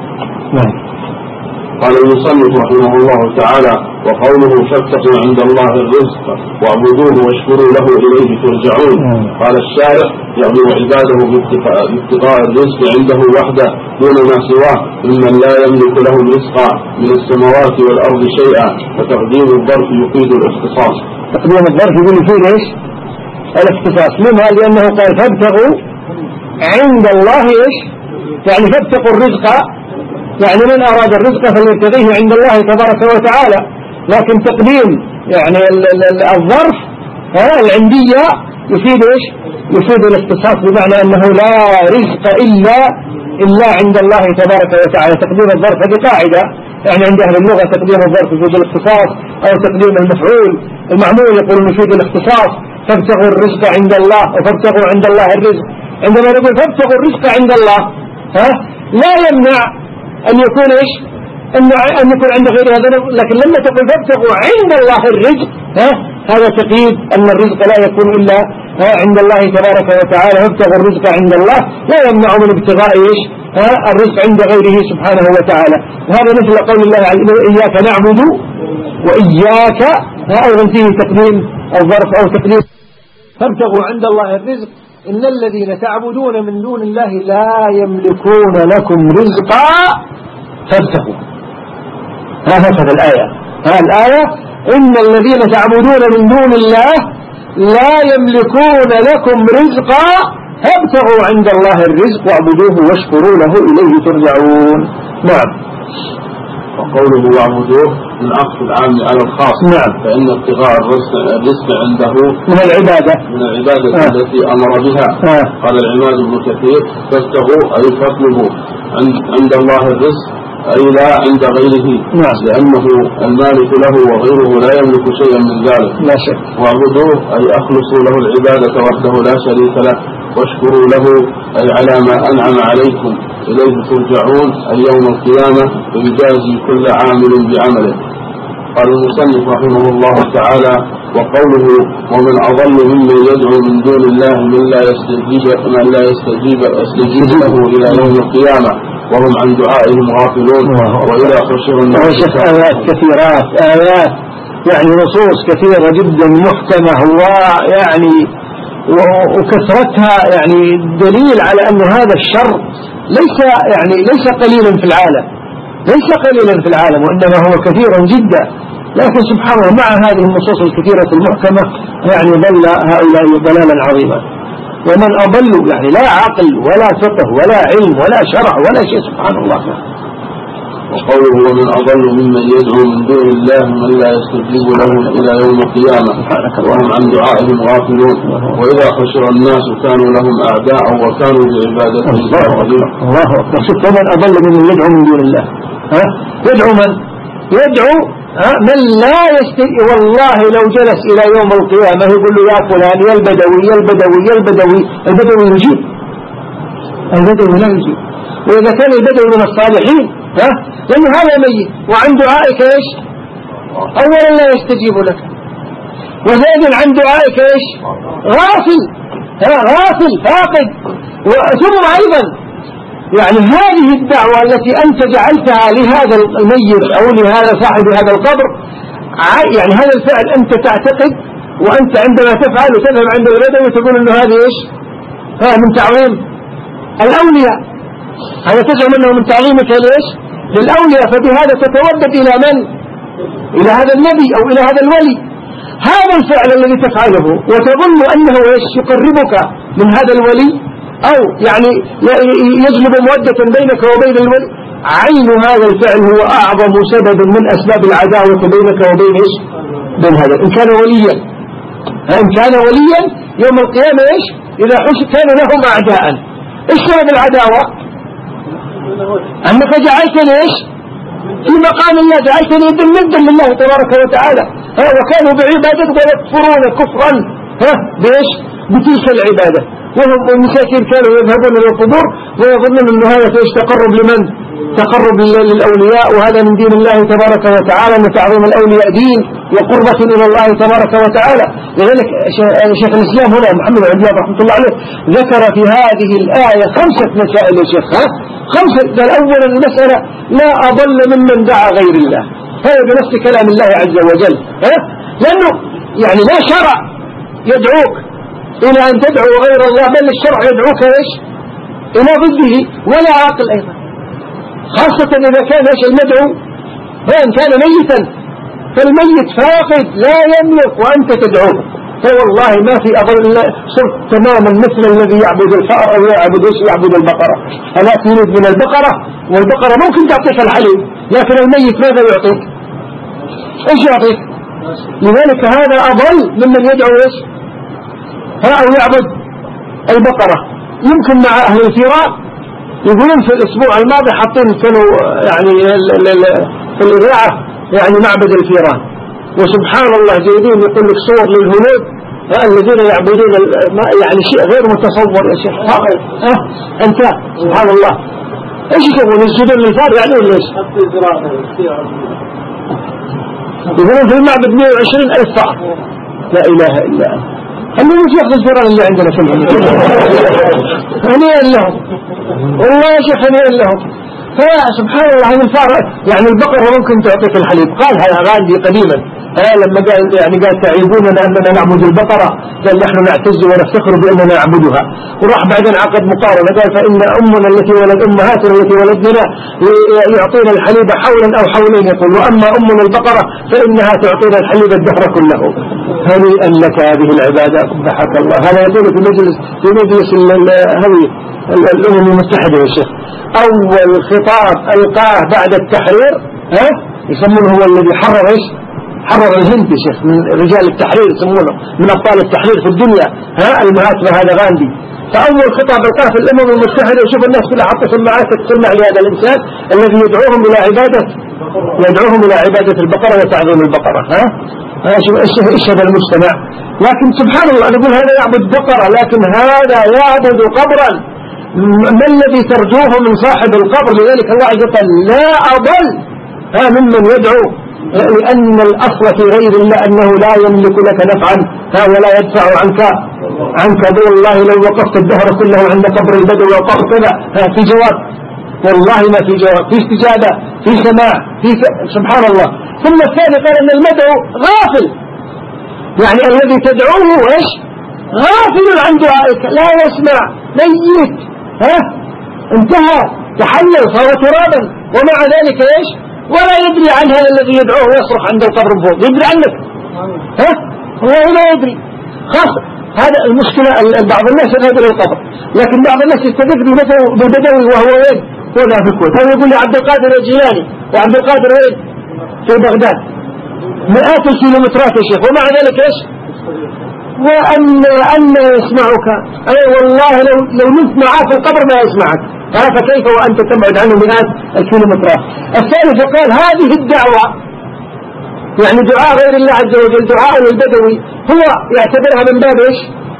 S1: قال المصنف رحمه الله تعالى وقوله فاتقوا عند الله الرزق واعبدوه واشكروا له إليه ترجعون. قال الشارع يعني عباده بابتغاء الرزق عنده وحده دون ما سواه ممن لا يملك لهم رزقا من السماوات والأرض شيئا، فتقديم الظرف يفيد الاختصاص.
S2: تقديم الظرف يقول يفيد ايش؟ الاختصاص. لما؟ لأنه قال فابتغوا عند الله ايش؟ يعني فابتغوا الرزق يعني من أراد الرزق فليبتغيه عند الله تبارك وتعالى، لكن تقديم يعني الظرف العندية يفيد إيش؟ يفيد الاختصاص بمعنى أنه لا رزق إلا إلا عند الله تبارك وتعالى. تقديم الظرف هذه قاعدة يعني عند أهل اللغة تقديم الظرف يفيد الاختصاص أو تقديم المفعول المعمول يقول يفيد الاختصاص. فابتغوا الرزق عند الله وفابتغوا عند الله الرزق. عندما نقول فابتغوا الرزق عند الله ها لا يمنع أن يكون إيش؟ أن يكون عند غير هذا، لكن لما تقول فابتغوا عند الله الرزق ها هذا تقييد أن الرزق لا يكون إلا عند الله تبارك وتعالى. فابتغوا الرزق عند الله لا يمنع من ابتغاء إيش؟ ها الرزق عند غيره سبحانه وتعالى. وهذا مثل قول الله عز وجل إياك نعبد وإياك أيضا فيه تقديم الظرف أو تقديم. فابتغوا عند الله الرزق إن الذين تعبدون من دون الله لا يملكون لكم رزقا فابتغوا. هذا الآية هذه الآية إن الذين تعبدون من دون الله لا يملكون لكم رزقا فابتغوا عند الله الرزق واعبدوه واشكروا له إليه ترجعون. نعم.
S1: وقوله واعبدوه من عطف العام على الخاص.
S2: نعم.
S1: فإن ابتغاء الرزق عنده
S2: من العبادة
S1: من العبادة آه. التي أمر بها.
S2: آه.
S1: قال العماد بن كثير فابتغوا أي فاطلبوا عند الله الرزق أي لا عند غيره،
S2: نعم.
S1: لأنه المالك له وغيره لا يملك شيئا من ذلك.
S2: لا شك.
S1: واعبدوه أي أخلصوا له العبادة وحده لا شريك له، واشكروا له أي على ما أنعم عليكم، إليه ترجعون أي يوم القيامة فيجازي كل عامل بعمله. قال المصنف رحمه الله تعالى: وقوله: ومن أضل ممن يدعو من دون الله من لا يستجيب من لا يستجيب يستجيب له إلى يوم القيامة وهم عن دعائهم غافلون. وإذا حشر الناس.
S2: آيات كثيرات، آيات يعني نصوص كثيرة جدا محكمة، ويعني وكثرتها يعني دليل على أن هذا الشر ليس يعني ليس قليلا في العالم، ليس قليلا في العالم، وإنما هو كثير جدا. لكن سبحان الله مع هذه النصوص الكثيرة المحكمة يعني ضل هؤلاء ضلالا عظيما. ومن أضل يعني لا عقل ولا فقه ولا علم ولا شرع ولا شيء، سبحان الله.
S1: وقوله: ومن أضل ممن يدعو من دون الله من لا يستجيب له إلى يوم القيامة وهم عن دعائهم غافلون. وإذا حشر الناس كانوا لهم أعداء وكانوا بعبادتهم كافرين.
S2: الله أكبر. شوف: ومن أضل ممن يدعو من دون الله. ها؟ يدعو من؟ يدعو من لا يستجيب. والله لو جلس إلى يوم القيامة يقول له: يا فلان، يا البدوي، يا البدوي، يا البدوي. البدوي يجيب؟ البدوي لا يجيب. وإذا كان البدوي من الصالحين، ها؟ لأنه هذا ميت، وعن دعائك إيش؟ أولا لا يستجيب لك، وزائد عن دعائك إيش؟ غافل، ها؟ غافل فاقد. ثم أيضا يعني هذه الدعوة التي أنت جعلتها لهذا الميت أو لهذا صاحب هذا القبر، يعني هذا الفعل أنت تعتقد، وأنت عندما تفعل وتذهب عند البدوي تقول أنه هذا إيش؟ ها؟ من تعظيم الأولياء. هذا تزعم أنه من تعظيمك ليش؟ للأولياء. فبهذا تتودد إلى من؟ إلى هذا النبي أو إلى هذا الولي. هذا الفعل الذي تفعله وتظن أنه يقربك من هذا الولي، أو يعني يجلب مودة بينك وبين الولي، عين هذا الفعل هو أعظم سبب من أسباب العداوة بينك وبين إيش؟ بين هذا. إن كان وليا، إن كان وليا يوم القيامة إيش؟ إذا حش كان لهم أعداء. إيش سبب العداوة؟ أنك جعلتني إيش؟ في مقام الله، جعلتني ندا لله تبارك وتعالى، وكانوا بعبادة ويكفرون كفرا بإيش؟ بتلك العبادة. وهم المساكين كانوا يذهبون إلى القبور ويظنون أن هذا إيش؟ تقرب لمن؟ تقرب للأولياء، وهذا من دين الله تبارك وتعالى، أن تعظيم الأولياء دين وقربة إلى الله تبارك وتعالى. لذلك شيخ الإسلام هنا محمد بن عبد الوهاب رحمة الله عليه ذكر في هذه الآية خمسة مسائل يا شيخ. ها؟ خمسة. الأول المسألة: لا أضل ممن دعا غير الله. هذا بنفس كلام الله عز وجل. ها؟ لأنه يعني لا شرع يدعوك إلى أن تدعو غير الله، بل الشرع يدعوك إيش؟ إلى ضده، ولا عاقل أيضا، خاصة إذا كان إيش المدعو وإن كان ميتا، فالميت فاقد لا يملك وأنت تدعوه. فوالله ما في أضل الله. صرت تماما مثل الذي يعبد الفأر أو يعبد إيش؟ يعبد البقرة. ألا تريد من البقرة؟ والبقرة ممكن تعطيك الحليب، لكن الميت ماذا يعطيك؟ إيش يعطيك؟ لذلك هذا أضل ممن يدعو إيش؟ أو يعبد البقرة. يمكن مع أهل الفراء يقولون في الأسبوع الماضي حاطين كانوا يعني في الإذاعة يعني معبد الفيران، وسبحان الله جايبين يقول لك صور للهنود الذين يعبدون يعني شيء غير متصور يا شيخ. أه أنت سبحان الله إيش يسوون؟ يسجدون للفار يعني ولا إيش؟ يقولون في المعبد مئة وعشرين ألف فار. لا إله إلا أنت. أنه مش يأخذ الفيران اللي عندنا في العلم. هنيئا لهم والله يا شيخ، هنيئا لهم. فسبحان الله الفار يعني البقرة ممكن تعطيك الحليب. قالها غاندي قديما آه لما قال يعني قال تعيبوننا أننا نعبد البقرة، قال نحن نعتز ونفتخر بأننا نعبدها. وراح بعدين عقد مقارنة قال: فإن أمنا التي ولد أمهاتنا التي ولدنا يعطينا الحليب حولا أو حولين، يقول: وأما أمنا البقرة فإنها تعطينا الحليب الدهر كله. هنيئا لك هذه العبادة، قبحك الله. هذا يقول في مجلس في مجلس هذه الأمم المتحدة يا شيخ. أول خطاب ألقاه بعد التحرير ها يسمونه هو الذي حرر إيش؟ حرر الهند يا شيخ، من رجال التحرير يسمونه، من أبطال التحرير في الدنيا. ها المهاتما هذا غاندي فأول خطاب القاه في الأمم المتحدة يشوف الناس كلها حتى سماعات تسمع لهذا الإنسان الذي يدعوهم إلى عبادة يدعوهم إلى عبادة البقرة وتعظيم البقرة. ها إيش هذا المجتمع؟ لكن سبحان الله نقول هذا يعبد بقرة لكن هذا يعبد قبرا. ما الذي ترجوه من صاحب القبر؟ لذلك الله عز وجل لا أضل ها ممن يدعو، لأن الأصل في غير الله أنه لا يملك لك نفعا ها ولا يدفع عنك عنك ضر. الله لو وقفت الدهر كله عند قبر البدو وقفت كذا في جواب، والله ما في جواب، في استجابة، في سماع، في س... سبحان الله. ثم الثاني قال أن المدعو غافل، يعني الذي تدعوه إيش؟ غافل عن دعائك، لا يسمع، ميت، ها انتهى، تحلل، صار ترابا، ومع ذلك إيش؟ ولا يدري عن هذا الذي يدعوه ويصرخ عند القبر فوق، يدري عنك، ها هو لا يدري. خاصة هذا المشكلة، بعض الناس يذهب إلى القبر، لكن بعض الناس يستدق بمثل بالبدوي وهو وين؟ هنا في الكويت. هذا يقول لي عبد القادر الجيلاني، وعبد القادر وين؟ في بغداد، مئات الكيلومترات يا شيخ، ومع ذلك ايش؟ وأن أن يسمعك، أي والله لو لو نمت معاه في القبر ما يسمعك، فكيف وأنت تبعد عنه مئات الكيلومترات. الثالث قال هذه الدعوة يعني دعاء غير الله عز وجل، دعاء البدوي هو يعتبرها من باب ايش؟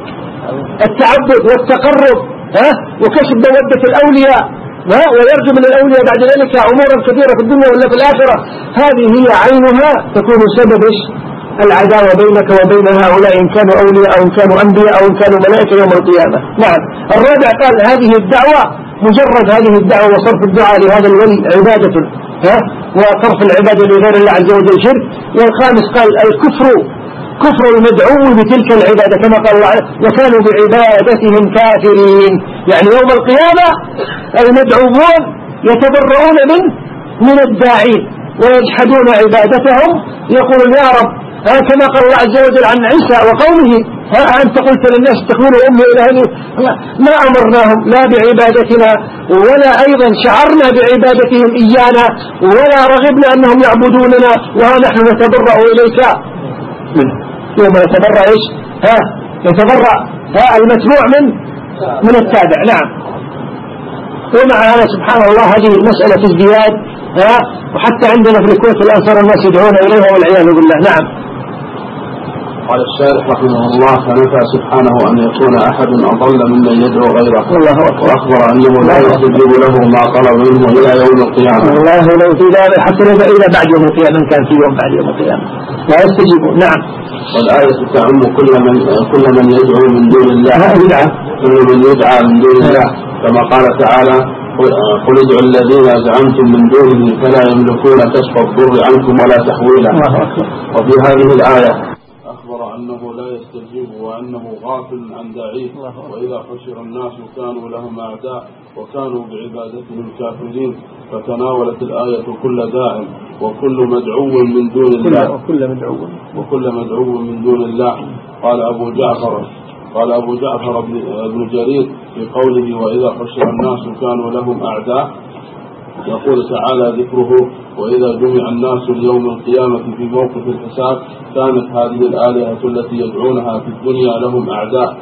S2: التعبد والتقرب، ها وكسب مودة الأولياء، ها ويرجو من الأولياء بعد ذلك أمورا كثيرة في الدنيا ولا في الآخرة. هذه هي عينها تكون سبب ايش؟ العداوة بينك وبين هؤلاء إن كانوا أولياء أو إن كانوا أنبياء أو إن كانوا ملائكة يوم القيامة. نعم. الرابع قال هذه الدعوة مجرد هذه الدعوة وصرف الدعاء لهذا الولي عبادة، ها وصرف العبادة لغير الله عز وجل شرك. والخامس قال الكفر كفر المدعو بتلك العبادة كما قال الله وكانوا بعبادتهم كافرين. يعني يوم القيامة المدعوون يتبرؤون من من الداعين ويجحدون عبادتهم، يقولون يا رب كما قال الله عز وجل عن عيسى وقومه أنت قلت للناس اتخذوا أمي إلهي، ما أمرناهم لا بعبادتنا ولا أيضا شعرنا بعبادتهم إيانا ولا رغبنا أنهم يعبدوننا وها نحن نتبرأ إليك منه. يوم يتبرأ إيش؟ ها يتبرأ ها المتبوع من من التابع. نعم. ومع هذا سبحان الله هذه المسألة في ازدياد، ها وحتى عندنا في الكويت الأنصار الناس يدعون إليها والعياذ بالله. نعم.
S1: قال الشارح رحمه الله فنفى سبحانه أن يكون أحد أضل ممن يدعو غيره، وأخبر أنه لا يستجيب له ما طلب منه إلى يوم القيامة.
S2: والله لو في ذلك حتى لو إلى بعد يوم القيامة إن كان في يوم بعد يوم القيامة لا يستجيب. نعم.
S1: والآية تعم كل من كل من يدعو من دون الله، كل من يدعى من دون الله كما قال تعالى قل ادعوا الذين زعمتم من دونه فلا يملكون كشف الضر عنكم ولا تحويلا. وفي هذه الآية أخبر أنه لا يستجيب وأنه غافل عن داعيه، وإذا حشر الناس كانوا لهم أعداء وكانوا بعبادتهم كافرين، فتناولت الآية كل داع وكل مدعو من دون الله
S2: وكل مدعو
S1: وكل مدعو من دون الله. قال أبو جعفر قال أبو جعفر بن جرير في قوله وإذا حشر الناس كانوا لهم أعداء يقول تعالى ذكره وإذا جمع الناس ليوم القيامة في موقف الحساب كانت هذه الآلهة التي يدعونها في الدنيا لهم أعداء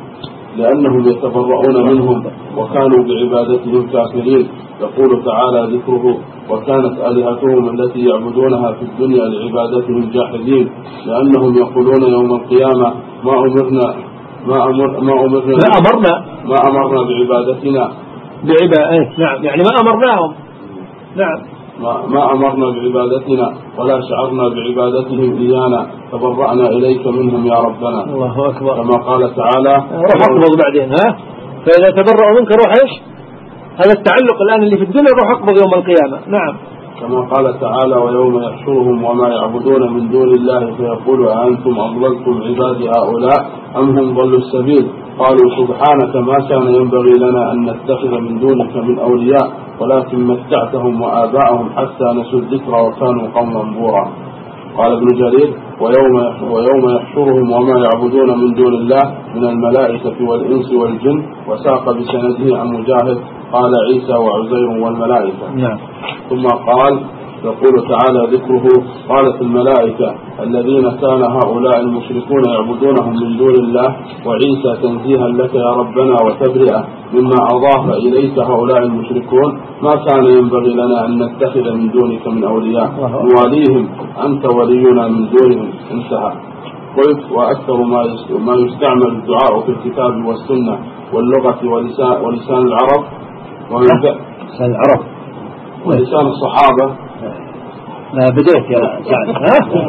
S1: لأنهم يتبرؤون منهم وكانوا بعبادتهم كافرين. يقول تعالى ذكره وكانت آلهتهم التي يعبدونها في الدنيا لعبادتهم جاحدين لأنهم يقولون يوم القيامة ما أمرنا ما أمر ما أمرنا
S2: ما أمرنا
S1: ما أمرنا بعبادتنا
S2: بعبادة. نعم. يعني ما أمرناهم. نعم.
S1: ما, ما أمرنا بعبادتنا ولا شعرنا بعبادتهم إيانا تبرأنا إليك منهم يا ربنا.
S2: الله أكبر.
S1: كما قال تعالى
S2: روح اقبض بعدين. ها فإذا تبرأوا منك روح إيش؟ هذا التعلق الآن اللي في الدنيا روح اقبض يوم القيامة. نعم.
S1: كما قال تعالى ويوم يحشرهم وما يعبدون من دون الله فيقول أأنتم أضللتم عبادي هؤلاء أم هم ضلوا السبيل قالوا سبحانك ما كان ينبغي لنا أن نتخذ من دونك من أولياء ولكن متعتهم وآباءهم حتى نسوا الذكر وكانوا قوما بورا. قال ابن جرير ويوم ويوم يحشرهم وما يعبدون من دون الله من الملائكة والإنس والجن وساق بسنده عن مجاهد قال عيسى وعزير والملائكة.
S2: نعم.
S1: ثم قال يقول تعالى ذكره: قالت الملائكة الذين كان هؤلاء المشركون يعبدونهم من دون الله وعيسى تنزيها لك يا ربنا وتبرئة مما أضاف إليك هؤلاء المشركون، ما كان ينبغي لنا أن نتخذ من دونك من أولياء نواليهم، أنت ولينا من دونهم. انتهى. قلت: وأكثر ما يستعمل الدعاء في الكتاب والسنة واللغة ولسان, ولسان العرب
S2: ولسان العرب
S1: ولسان الصحابة.
S2: لا بديت يا سعد. ها؟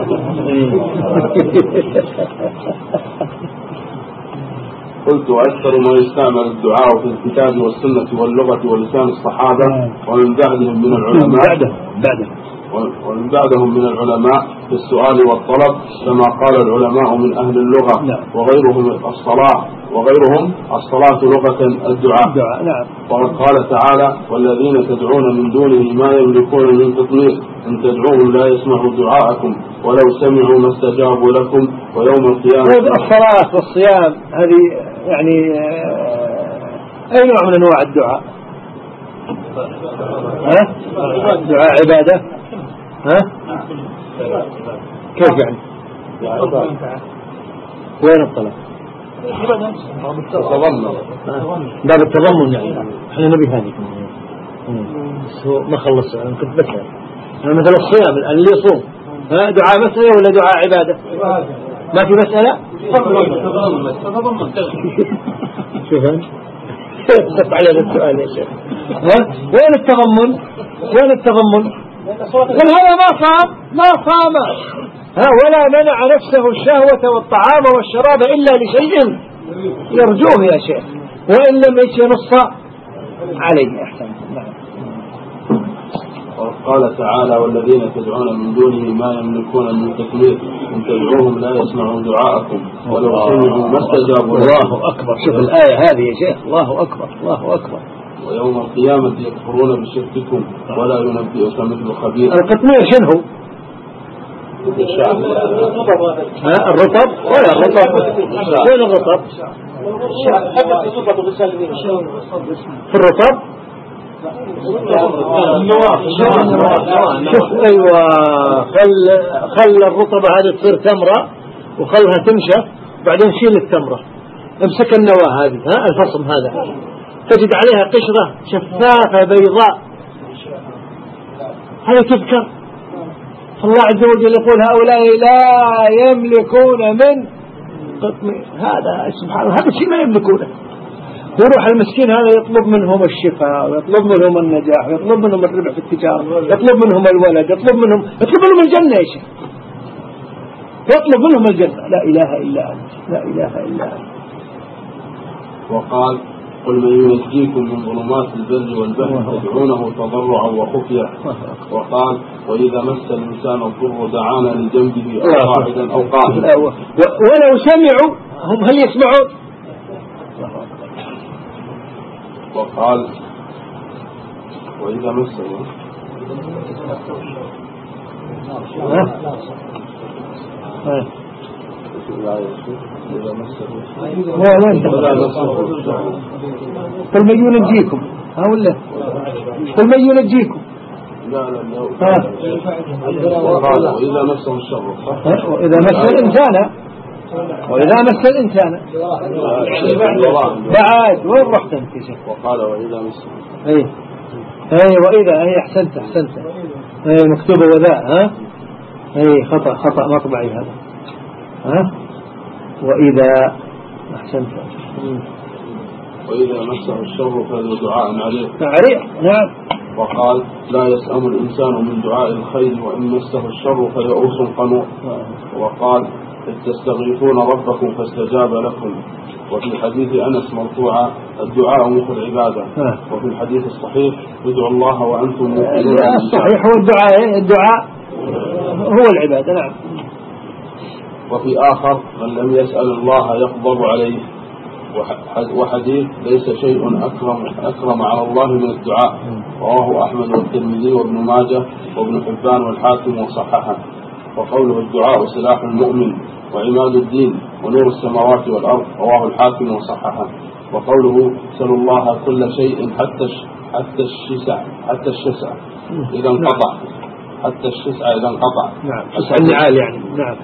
S1: قلت: وأكثر ما يستعمل الدعاء في الكتاب والسنة واللغة ولسان الصحابة ومن بعدهم من العلماء
S2: بعدهم بعدهم
S1: ومن بعدهم من العلماء في السؤال والطلب، كما قال العلماء من أهل اللغة وغيرهم الصلاة وغيرهم الصلاة لغة الدعاء.
S2: نعم.
S1: وقد قال تعالى: والذين تدعون من دونه ما يملكون من قطمير إن تدعوهم لا يسمعوا دعاءكم ولو سمعوا ما استجابوا لكم ويوم القيامة.
S2: الصلاة والصيام هذه يعني أي نوع من أنواع الدعاء؟ ها؟ دعاء عبادة؟ ها؟ كيف يعني؟ وين الطلب؟ باب التضمن يعني. احنا نبي هذه ما خلص. انا كنت بسأل انا مثل الصيام اللي يصوم ها دعاء مسألة ولا دعاء عبادة؟ ما في مسألة؟ شوف انت على السؤال يا شيخ. وين التضمن؟ وين التضمن؟ قل هذا ما صام ما صام ها ولا منع نفسه الشهوة والطعام والشراب إلا لشيء يرجوه يا شيخ، وإن لم ينص عليه. أحسن. نعم.
S1: قال تعالى: والذين تدعون من دونه ما يملكون من تكمير إن تدعوهم لا يسمعوا دعاءكم ولو سمعوا ما استجابوا.
S2: الله أكبر. شوف الآية هذه يا شيخ. الله أكبر الله أكبر.
S1: ويوم القيامة يكفرون بشرككم ولا ينبئك مثل خبير.
S2: القطمير شنو؟ ها الرطب ولا الرطب؟ وين الرطب؟ في الرطب. شوف ايوه خل خل الرطبة هذه تصير تمرة وخلها تنشف بعدين شيل التمرة امسك النواة هذه ها الفصم هذا تجد عليها قشرة شفافة بيضاء. هذا تذكر الله عز وجل يقول: هؤلاء لا يملكون من قطمير. هذا سبحان الله هذا شيء ما يملكونه. يروح المسكين هذا يطلب منهم الشفاء ويطلب منهم النجاح ويطلب منهم الربح في التجارة، يطلب منهم الولد، يطلب منهم يطلب منهم الجنة يا شيخ، يطلب منهم الجنة. لا إله إلا أنت لا إله إلا أنت.
S1: وقال: قل من ينجيكم من ظلمات البر والبحر تدعونه تضرعا وخفيا. وقال: وإذا مس الإنسان الضر دعانا لجنبه أو قاعدا أو قائما.
S2: ولو سمعوا هم هل يسمعون؟
S1: وقال: وإذا مس
S2: قل من ينجيكم هؤلاء قل من ينجيكم.
S1: لا لا لا. وقال: وإذا مسه الشر.
S2: وإذا مس الإنسان وإذا مس الإنسان بعد وين رحت أنت يا شيخ؟
S1: وقال: وإذا مس
S2: أي أي وإذا أي أحسنت أحسنت أي مكتوبة وذا ها أي خطأ خطأ مطبعي هذا ها. وإذا أحسنت
S1: وإذا مسه الشر فذو دعاء عريق.
S2: عريق نعم.
S1: وقال: لا يسأم الإنسان من دعاء الخير وإن مسه الشر فيئوس قنوط. وقال: إذ تستغيثون ربكم فاستجاب لكم. وفي حديث أنس مرفوعا: الدعاء مثل العبادة. وفي الحديث الصحيح: ادعوا الله وأنتم موقنون.
S2: الصحيح هو الدعاء الدعاء هو العبادة. نعم.
S1: وفي آخر: من لم يسأل الله يغضب عليه. وحديث: ليس شيء أكرم أكرم على الله من الدعاء. رواه أحمد والترمذي وابن ماجه وابن حبان والحاكم وصححه. وقوله: الدعاء سلاح المؤمن وعماد الدين ونور السماوات والأرض. رواه الحاكم وصححه. وقوله: سلوا الله كل شيء حتى حتى الشسع حتى الشسع إذا انقطع. حتى الشسع إذا انقطع.
S2: نعم شسع النعال يعني. نعم.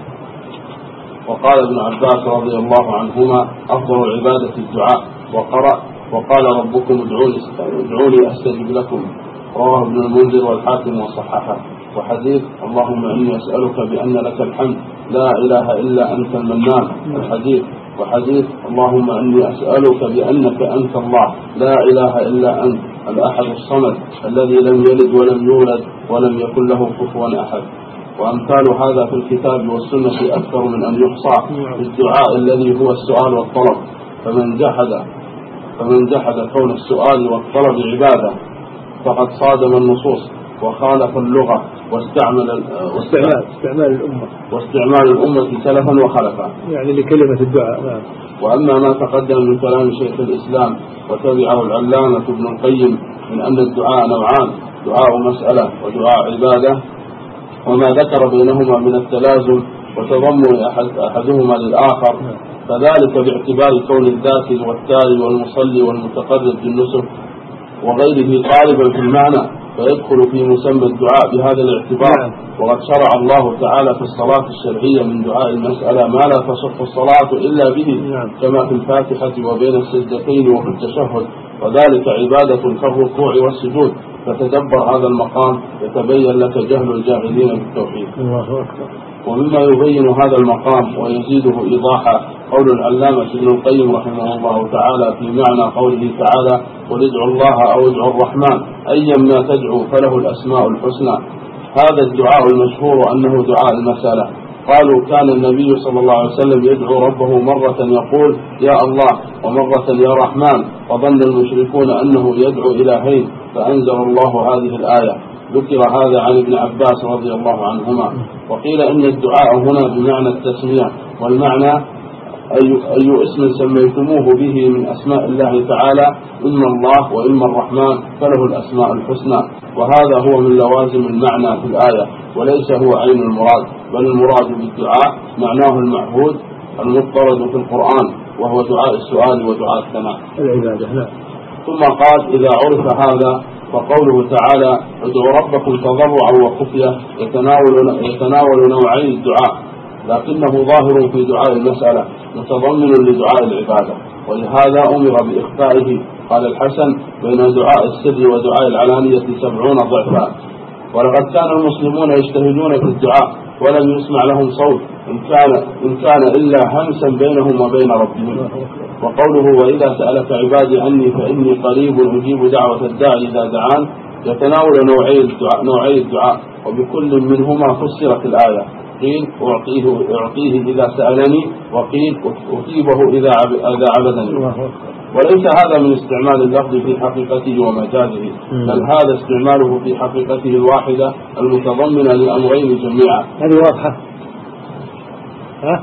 S1: وقال ابن عباس رضي الله عنهما أفضل العبادة الدعاء. وقرأ وقال ربكم ادعوني ادعوني أستجب لكم، رواه ابن المنذر والحاكم وصححه. وحديث اللهم إني أسألك بأن لك الحمد لا إله إلا أنت المنان الحديث. وحديث اللهم إني أسألك بأنك أنت الله لا إله إلا أنت الأحد الصمد الذي لم يلد ولم يولد ولم يكن له كفوا أحد. وأمثال هذا في الكتاب والسنة أكثر من أن يحصى في الدعاء الذي هو السؤال والطلب. فمن جحد فمن جحد كون السؤال والطلب عبادة فقد صادم النصوص وخالف اللغة واستعمل
S2: واستعمال استعمال الأمة
S1: واستعمال الأمة سلفا وخلفا
S2: يعني لكلمة الدعاء. نعم.
S1: وأما ما تقدم من كلام شيخ الإسلام وتبعه العلامة ابن القيم من أن الدعاء نوعان، دعاء مسألة ودعاء عبادة، وما ذكر بينهما من التلازم وتضمن أحد أحدهما للآخر، فذلك باعتبار كون الذاكر والتالي والمصلي والمتقرب بالنسك وغيره طالبا في المعنى فيدخل في مسمى الدعاء بهذا الاعتبار. وقد شرع الله تعالى في الصلاة الشرعية من دعاء المسألة ما لا تصح الصلاة إلا به كما في الفاتحة وبين السجدتين وفي التشهد، وذلك عبادة كالركوع والسجود. فتدبر هذا المقام يتبين لك جهل الجاهلين بالتوحيد. ومما يبين هذا المقام ويزيده إيضاحا قول العلامة ابن القيم رحمه الله تعالى في معنى قوله تعالى قل ادعوا الله أو ادعوا الرحمن أيا ما تدعو فله الأسماء الحسنى. هذا الدعاء المشهور أنه دعاء المسألة. قالوا كان النبي صلى الله عليه وسلم يدعو ربه مرة يقول يا الله ومرة يا رحمن، وظن المشركون أنه يدعو إلهين فأنزل الله هذه الآية. ذكر هذا عن ابن عباس رضي الله عنهما. وقيل إن الدعاء هنا بمعنى التسمية، والمعنى أي, أي اسم سميتموه به من أسماء الله تعالى إما الله وإما الرحمن فله الأسماء الحسنى. وهذا هو من لوازم المعنى في الآية وليس هو عين المراد، بل المراد بالدعاء معناه المعهود المضطرد في القرآن وهو دعاء السؤال ودعاء الثناء
S2: العبادة.
S1: ثم قال إذا عرف هذا فقوله تعالى ادعوا ربكم تضرعا وخفية يتناول, يتناول نوعي الدعاء، لكنه ظاهر في دعاء المسألة متضمن لدعاء العبادة، ولهذا أمر بإخفائه. قال الحسن بين دعاء السر ودعاء العلانية سبعون ضعفا. ولقد كان المسلمون يجتهدون في الدعاء ولم يسمع لهم صوت إن كان, إن كان إلا همسا بينهم وبين ربهم. وقوله وإذا سألك عبادي عني فإني قريب أجيب دعوة الداعي إذا دعان يتناول نوعي الدعاء, نوعي الدعاء وبكل منهما فسرت الآية. قيل أعطيه, أعطيه إذا سألني، وقيل أثيبه إذا عبدني. وليس هذا من استعمال اللفظ في حقيقته ومجازه، بل هذا استعماله في حقيقته الواحدة المتضمنة للأمرين جميعا.
S2: هذه واضحة. ها؟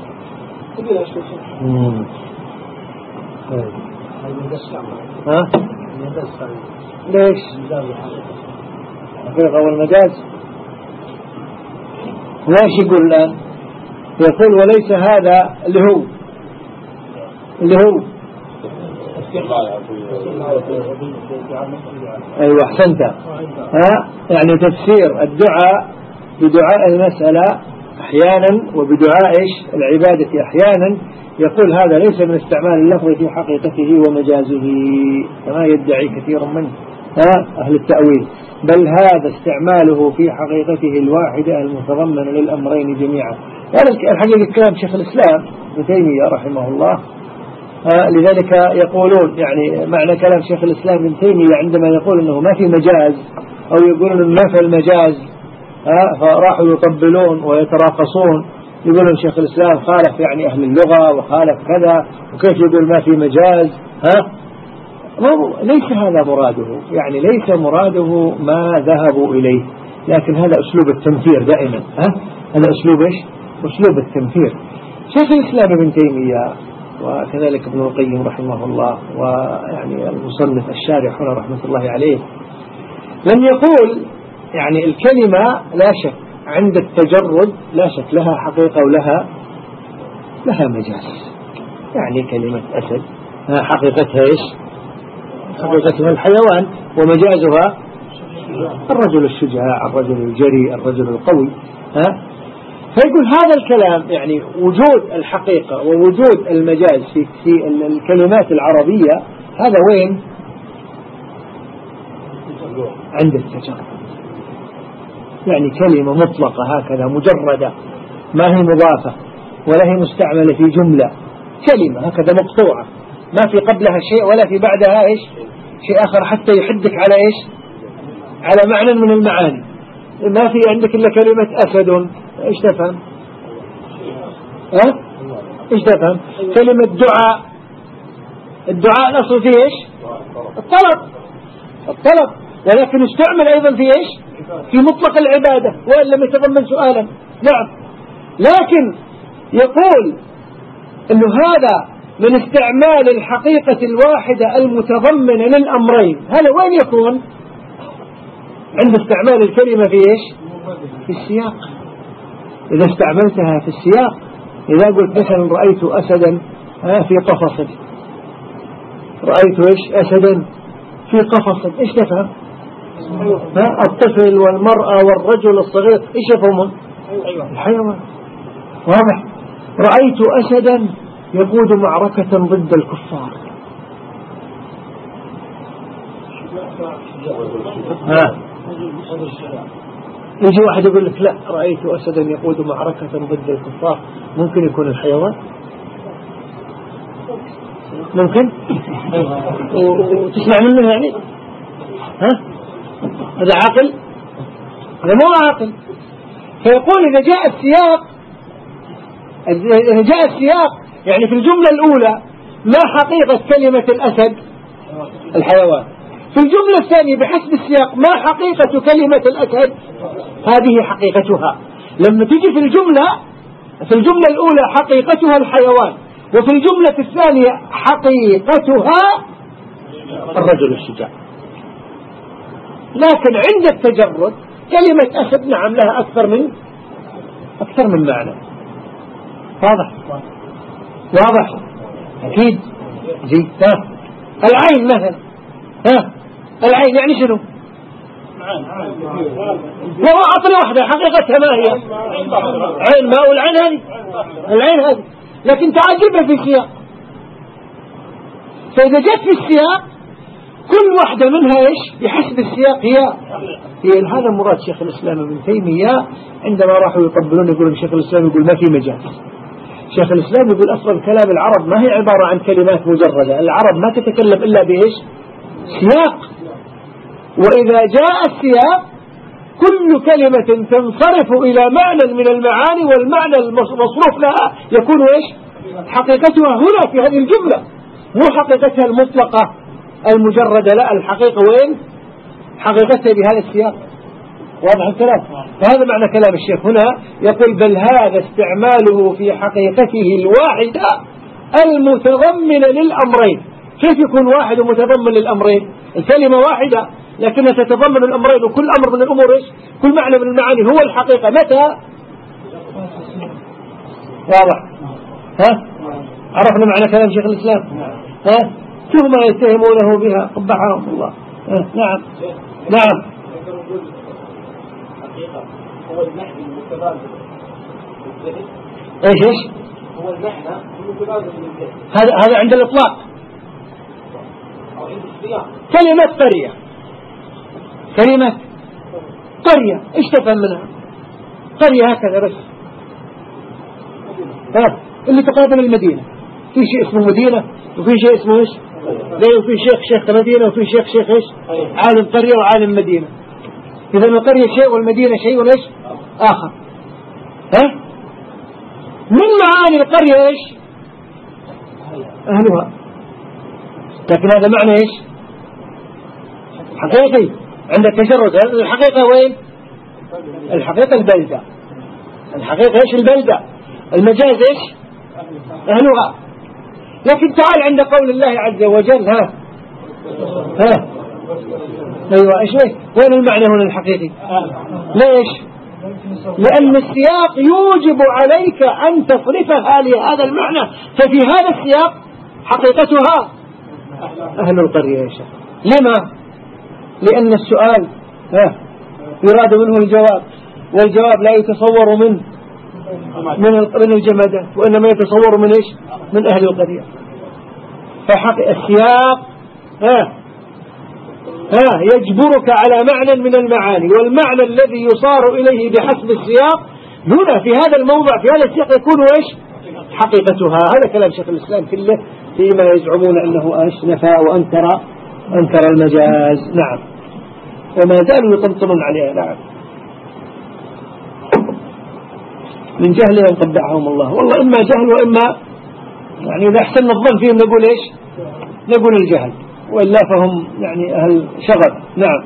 S2: ها؟ ليش؟ الحقيقة والمجاز. وايش يقول الآن؟ يقول وليس هذا اللي هو اللي هو أيوة أحسنت. ها يعني تفسير الدعاء بدعاء المسألة أحيانا وبدعاء إيش العبادة أحيانا. يقول هذا ليس من استعمال اللفظ في حقيقته ومجازه كما يدعي كثير من أهل التأويل، بل هذا استعماله في حقيقته الواحدة المتضمن للأمرين جميعا. الحقيقة كلام شيخ الإسلام ابن تيمية رحمه الله. لذلك يقولون يعني معنى كلام شيخ الإسلام ابن تيمية عندما يقول أنه ما في مجاز أو يقولون أنه ما في المجاز فراحوا يطبلون ويتراقصون، يقولون شيخ الإسلام خالف يعني أهل اللغة وخالف كذا، وكيف يقول ما في مجاز. ها ليس هذا مراده، يعني ليس مراده ما ذهبوا إليه، لكن هذا أسلوب التمثير دائما. ها هذا أسلوب إيش؟ أسلوب التمثير. شيخ الإسلام ابن تيمية وكذلك ابن القيم رحمه الله ويعني المصنف الشارح هنا رحمة الله عليه لم يقول يعني الكلمة لا شك عند التجرد لا شك لها حقيقة ولها لها مجاز. يعني كلمة أسد حقيقتها إيش؟ حقيقتها الحيوان ومجازها الرجل الشجاع، الرجل الجريء، الرجل القوي. ها؟ فيقول هذا الكلام يعني وجود الحقيقة ووجود المجاز في, في الكلمات العربية هذا وين؟ عند التجرد. يعني كلمة مطلقة هكذا مجردة ما هي مضافة ولا هي مستعملة في جملة، كلمة هكذا مقطوعة ما في قبلها شيء ولا في بعدها إيش شيء آخر حتى يحدك على إيش على معنى من المعاني. ما في عندك إلا كلمة أسد، إيش تفهم؟ ها؟ إيش تفهم؟ كلمة دعاء، الدعاء الأصل فيه إيش؟ الطلب، الطلب، ولكن استعمل أيضا في إيش؟ في مطلق العبادة وإن لم يتضمن سؤالا. نعم، لكن يقول إنه هذا من استعمال الحقيقة الواحدة المتضمنة للأمرين. هذا وين يكون؟ عند استعمال الكلمة في إيش؟ في السياق. إذا استعملتها في السياق، إذا قلت مثلا رأيت أسدا في قفص، رأيت إيش؟ أسدا في قفص، إيش تفهم؟ الطفل والمرأة والرجل الصغير إيش يفهمون؟ الحيوان. واضح؟ رأيت أسدا يقود معركة ضد الكفار. ها، يجي واحد يقول لك لا، رأيت أسدا يقود معركة ضد الكفار، ممكن يكون الحيوان؟ ممكن؟ وتسمع منه يعني؟ ها؟ هذا عاقل؟ هذا مو عاقل. فيقول إذا جاء السياق، إذا جاء السياق يعني في الجملة الأولى ما حقيقة كلمة الأسد؟ الحيوان. في الجملة الثانية بحسب السياق ما حقيقة كلمة الأسد؟ هذه حقيقتها. لما تجي في الجملة في الجملة الأولى حقيقتها الحيوان، وفي الجملة الثانية حقيقتها الرجل الشجاع. لكن عند التجرد كلمة أسد نعم لها أكثر من أكثر من معنى. واضح؟ واضح؟ أكيد. زي ها العين مثلا، ها العين يعني شنو؟ والله أعطني واحدة حقيقتها ما هي؟ عين ماء العين هذه، العين هذه، لكن تعجبها في السياق. فإذا جت في السياق كل واحدة منها إيش بحسب السياق هي هي هذا مراد شيخ الإسلام ابن تيمية عندما راحوا يقبلون يقولون شيخ الإسلام يقول ما في مجاز. شيخ الإسلام يقول أصلا كلام العرب ما هي عبارة عن كلمات مجردة، العرب ما تتكلم إلا بإيش؟ سياق. وإذا جاء السياق كل كلمة تنصرف إلى معنى من المعاني والمعنى المصروف لها يكون إيش؟ حقيقتها هنا في هذه الجملة، مو حقيقتها المطلقة المجردة، لا، الحقيقة وين؟ حقيقتها بهذا السياق. واضح الكلام؟ فهذا معنى كلام الشيخ هنا. يقول بل هذا استعماله في حقيقته الواحدة المتضمنة للأمرين. كيف يكون واحد ومتضمن للأمرين؟ الكلمة واحدة لكنها تتضمن الأمرين، وكل أمر من الأمور إيش؟ كل معنى من المعاني هو الحقيقة متى؟ واضح؟ ها؟ عرفنا معنى كلام شيخ الإسلام؟ ها؟ تهمة يتهمونه بها قبحهم الله. ها؟ نعم نعم.
S3: هو المعنى المتبادل
S2: ايش ايش؟
S3: هو المعنى المتبادل للذهن.
S2: هذا هذا عند الإطلاق.
S3: أو عند السياق.
S2: كلمة قرية، كلمة قرية ايش تفهم منها؟ قرية هكذا بس، ها اللي تقابل المدينة، في شيء اسمه مدينة وفي شيء اسمه ايش؟ لا، وفي شيخ شيخ مدينة وفي شيخ شيخ ايش؟ عالم قرية وعالم مدينة. إذا القرية شيء والمدينة شيء وليش آخر. ها؟ من معاني القرية إيش؟ أهلها. لكن هذا معنى إيش؟ حقيقي عند التجرد. الحقيقة وين؟ الحقيقة البلدة. الحقيقة إيش؟ البلدة. المجاز إيش؟ أهلها. لكن تعال عند قول الله عز وجل ها ها أيوة إيش ليه؟ وين المعنى هنا الحقيقي؟ ليش؟ لأن السياق يوجب عليك أن تصرفها لهذا المعنى، ففي هذا السياق حقيقتها أهل القرية يا شيخ. لما؟ لأن السؤال ها يراد منه الجواب، والجواب لا يتصور من من من الجمادات، وإنما يتصور من إيش؟ من أهل القرية. فحق السياق ها ها يجبرك على معنى من المعاني، والمعنى الذي يصار إليه بحسب السياق هنا في هذا الموضع في هذا السياق يكون إيش؟ حقيقتها. هذا كلام شيخ الإسلام كله فيما يزعمون أنه إيش؟ نفى وأنكر أنكر المجاز. نعم، وما زالوا يطمطمون عليها. نعم، من جهلهم قبعهم الله، والله إما جهل وإما يعني إذا أحسن الظن فيهم نقول إيش؟ نقول الجهل، وإلا فهم يعني أهل شغب. نعم.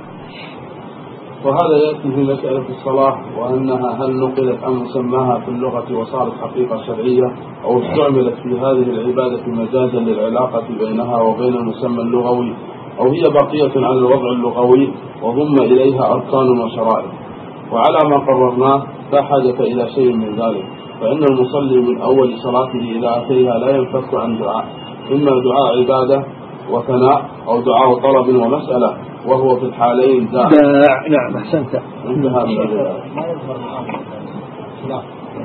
S1: وهذا يأتي في مسألة الصلاة، وأنها هل نقلت أم مسماها في اللغة وصارت حقيقة شرعية، أو استعملت في هذه العبادة مجازا للعلاقة بينها وبين المسمى اللغوي، أو هي باقية على الوضع اللغوي وضم إليها أركان وشرائع. وعلى ما قررناه لا حاجة إلى شيء من ذلك، فإن المصلي من أول صلاته إلى آخرها لا ينفك عن دعاء، إما دعاء عبادة وثناء أو دعاء طلب ومسألة، وهو في الحالين داع.
S2: نعم، أحسنت.
S1: انتهى من ذلك.
S3: ما يظهر الآن خلاف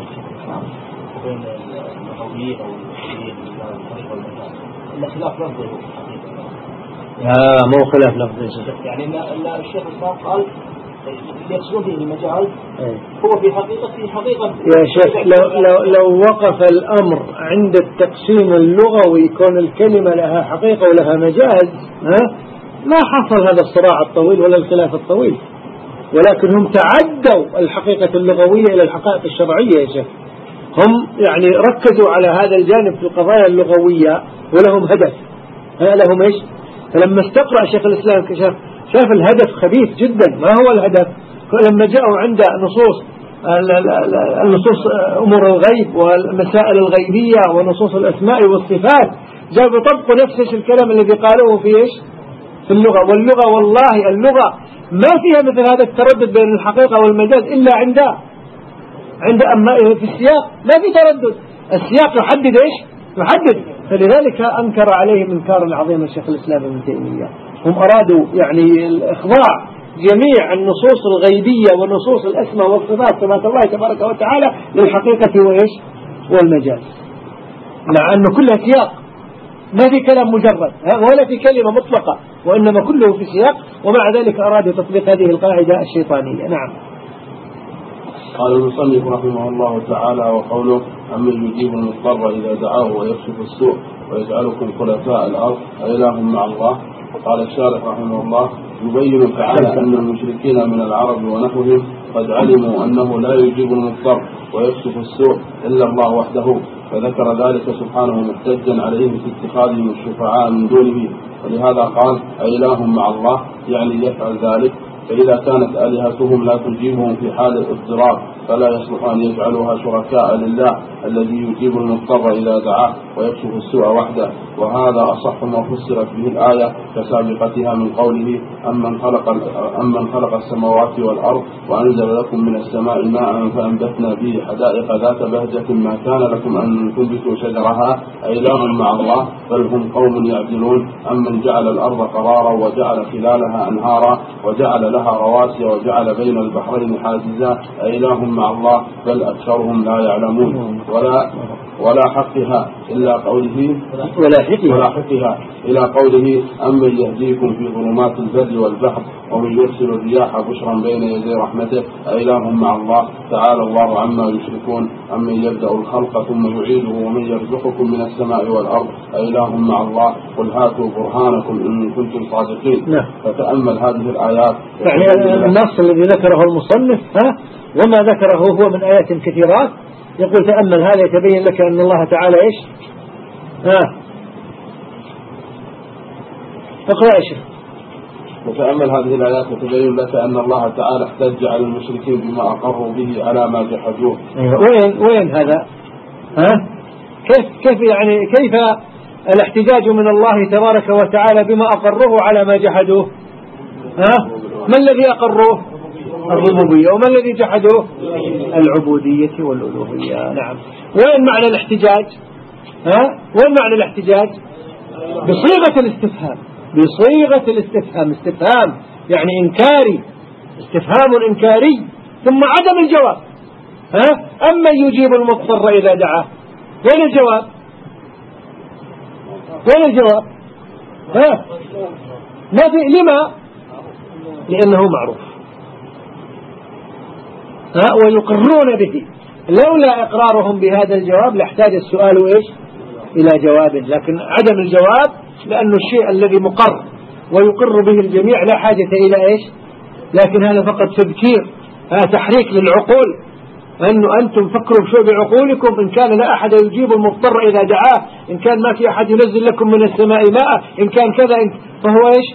S3: بين اللغويين أو المسلمين والطريق والمجال، إلا خلاف لفظي حقيقة.
S2: لا، مو خلاف لفظي.
S3: يعني إن الشيخ الإسلام قال يقصد به المجال هو في حقيقة في حقيقة
S2: يا شيخ لو, لو, لو وقف الأمر عند التقسيم اللغوي كون الكلمة لها حقيقة ولها مجاز ها ما حصل هذا الصراع الطويل ولا الخلاف الطويل، ولكن هم تعدوا الحقيقة اللغوية إلى الحقائق الشرعية يا شيخ. هم يعني ركزوا على هذا الجانب في القضايا اللغوية ولهم هدف، لهم إيش؟ فلما استقرأ شيخ الإسلام كشف شاف الهدف خبيث جدا. ما هو الهدف؟ لما جاءوا عند نصوص النصوص أمور الغيب والمسائل الغيبية ونصوص الأسماء والصفات جاءوا بطبقوا نفس الكلام الذي قالوه في إيش؟ في اللغة. واللغة والله اللغة ما فيها مثل هذا التردد بين الحقيقة والمجاز إلا عند عند أما في السياق ما في تردد، السياق يحدد إيش؟ يحدد. فلذلك أنكر عليهم إنكارا عظيما الشيخ الإسلام ابن تيمية. هم أرادوا يعني الإخضاع جميع النصوص الغيبية ونصوص الأسماء والصفات صفات الله تبارك وتعالى للحقيقة وإيش؟ والمجاز، مع أنه كلها سياق، ما في كلام مجرد ولا في كلمة مطلقة، وإنما كله في سياق، ومع ذلك أرادوا تطبيق هذه القاعدة الشيطانية. نعم.
S1: قال المصنف رحمه الله تعالى: وقوله: أمن يجيب المضطر إذا دعاه ويكشف السوء ويجعلكم خلفاء الأرض أإله مع الله. قال الشارح رحمه الله: يبين تعالى أن المشركين من العرب ونحوهم قد علموا أنه لا يجيب المضطر ويكشف السوء إلا الله وحده، فذكر ذلك سبحانه محتجا عليهم في اتخاذهم الشفعاء من دونه، ولهذا قال: أإله مع الله، يعني يفعل ذلك. فإذا كانت آلهتهم لا تجيبهم في حال الاضطرار فلا يصلح أن يجعلوها شركاء لله الذي يجيب المضطر إذا دعاه ويكشف السوء وحده. وهذا أصح ما فسرت به الآية كسابقتها من قوله: أمن خلق أمن خلق السماوات والأرض وأنزل لكم من السماء ماء فأنبتنا به حدائق ذات بهجة ما كان لكم أن تنبتوا شجرها أإله مع الله بل هم قوم يعدلون. أمن جعل الأرض قرارا وجعل خلالها أنهارا وجعل لها رواسي وجعل بين البحرين حاجزا أإله مع الله بل أكثرهم لا يعلمون. ولا ولا حقها إلا قوله
S2: ولا حقها,
S1: ولا حقها إلى قوله: أمن يهديكم في ظلمات البر والبحر ومن يرسل الرياح بشرا بين يدي رحمته أإله مع الله تعالى الله عما يشركون. أمن يبدأ الخلق ثم يعيده ومن يرزقكم من السماء والأرض أإله مع الله قل هاتوا برهانكم إن كنتم صادقين. فتأمل هذه الآيات.
S2: يعني النص الذي ذكره المصنف ها وما ذكره هو من آيات كثيرات، يقول تأمل هذا يتبين لك أن الله تعالى إيش؟ ها اقرأ إيش.
S1: وتأمل هذه الآيات وتبين لك أن الله تعالى احتج على المشركين بما أقروا به على ما جحدوه.
S2: وين وين هذا؟ ها كيف كيف يعني كيف الاحتجاج من الله تبارك وتعالى بما أقروه على ما جحدوه؟ ها ما الذي أقروه؟ الربوبية. وما الذي جحدوه؟ العبودية والألوهية. نعم. وين معنى الاحتجاج؟ ها وين معنى الاحتجاج؟ بصيغة الاستفهام، بصيغة الاستفهام، استفهام يعني إنكاري، استفهام إنكاري ثم عدم الجواب. ها أما يجيب المضطر إذا دعاه، وين الجواب؟ وين الجواب؟ ها ما في. لما؟ لأنه معروف. ها ويقرون به. لولا إقرارهم بهذا الجواب لاحتاج السؤال إيش إلى جواب، لكن عدم الجواب لأنه الشيء الذي مقر ويقر به الجميع لا حاجة إلى إيش. لكن هذا فقط تذكير، هذا تحريك للعقول، أنه أنتم فكروا بشو بعقولكم. إن كان لا أحد يجيب المضطر إذا دعاه، إن كان ما في أحد ينزل لكم من السماء ماء، إن كان كذا فهو إيش.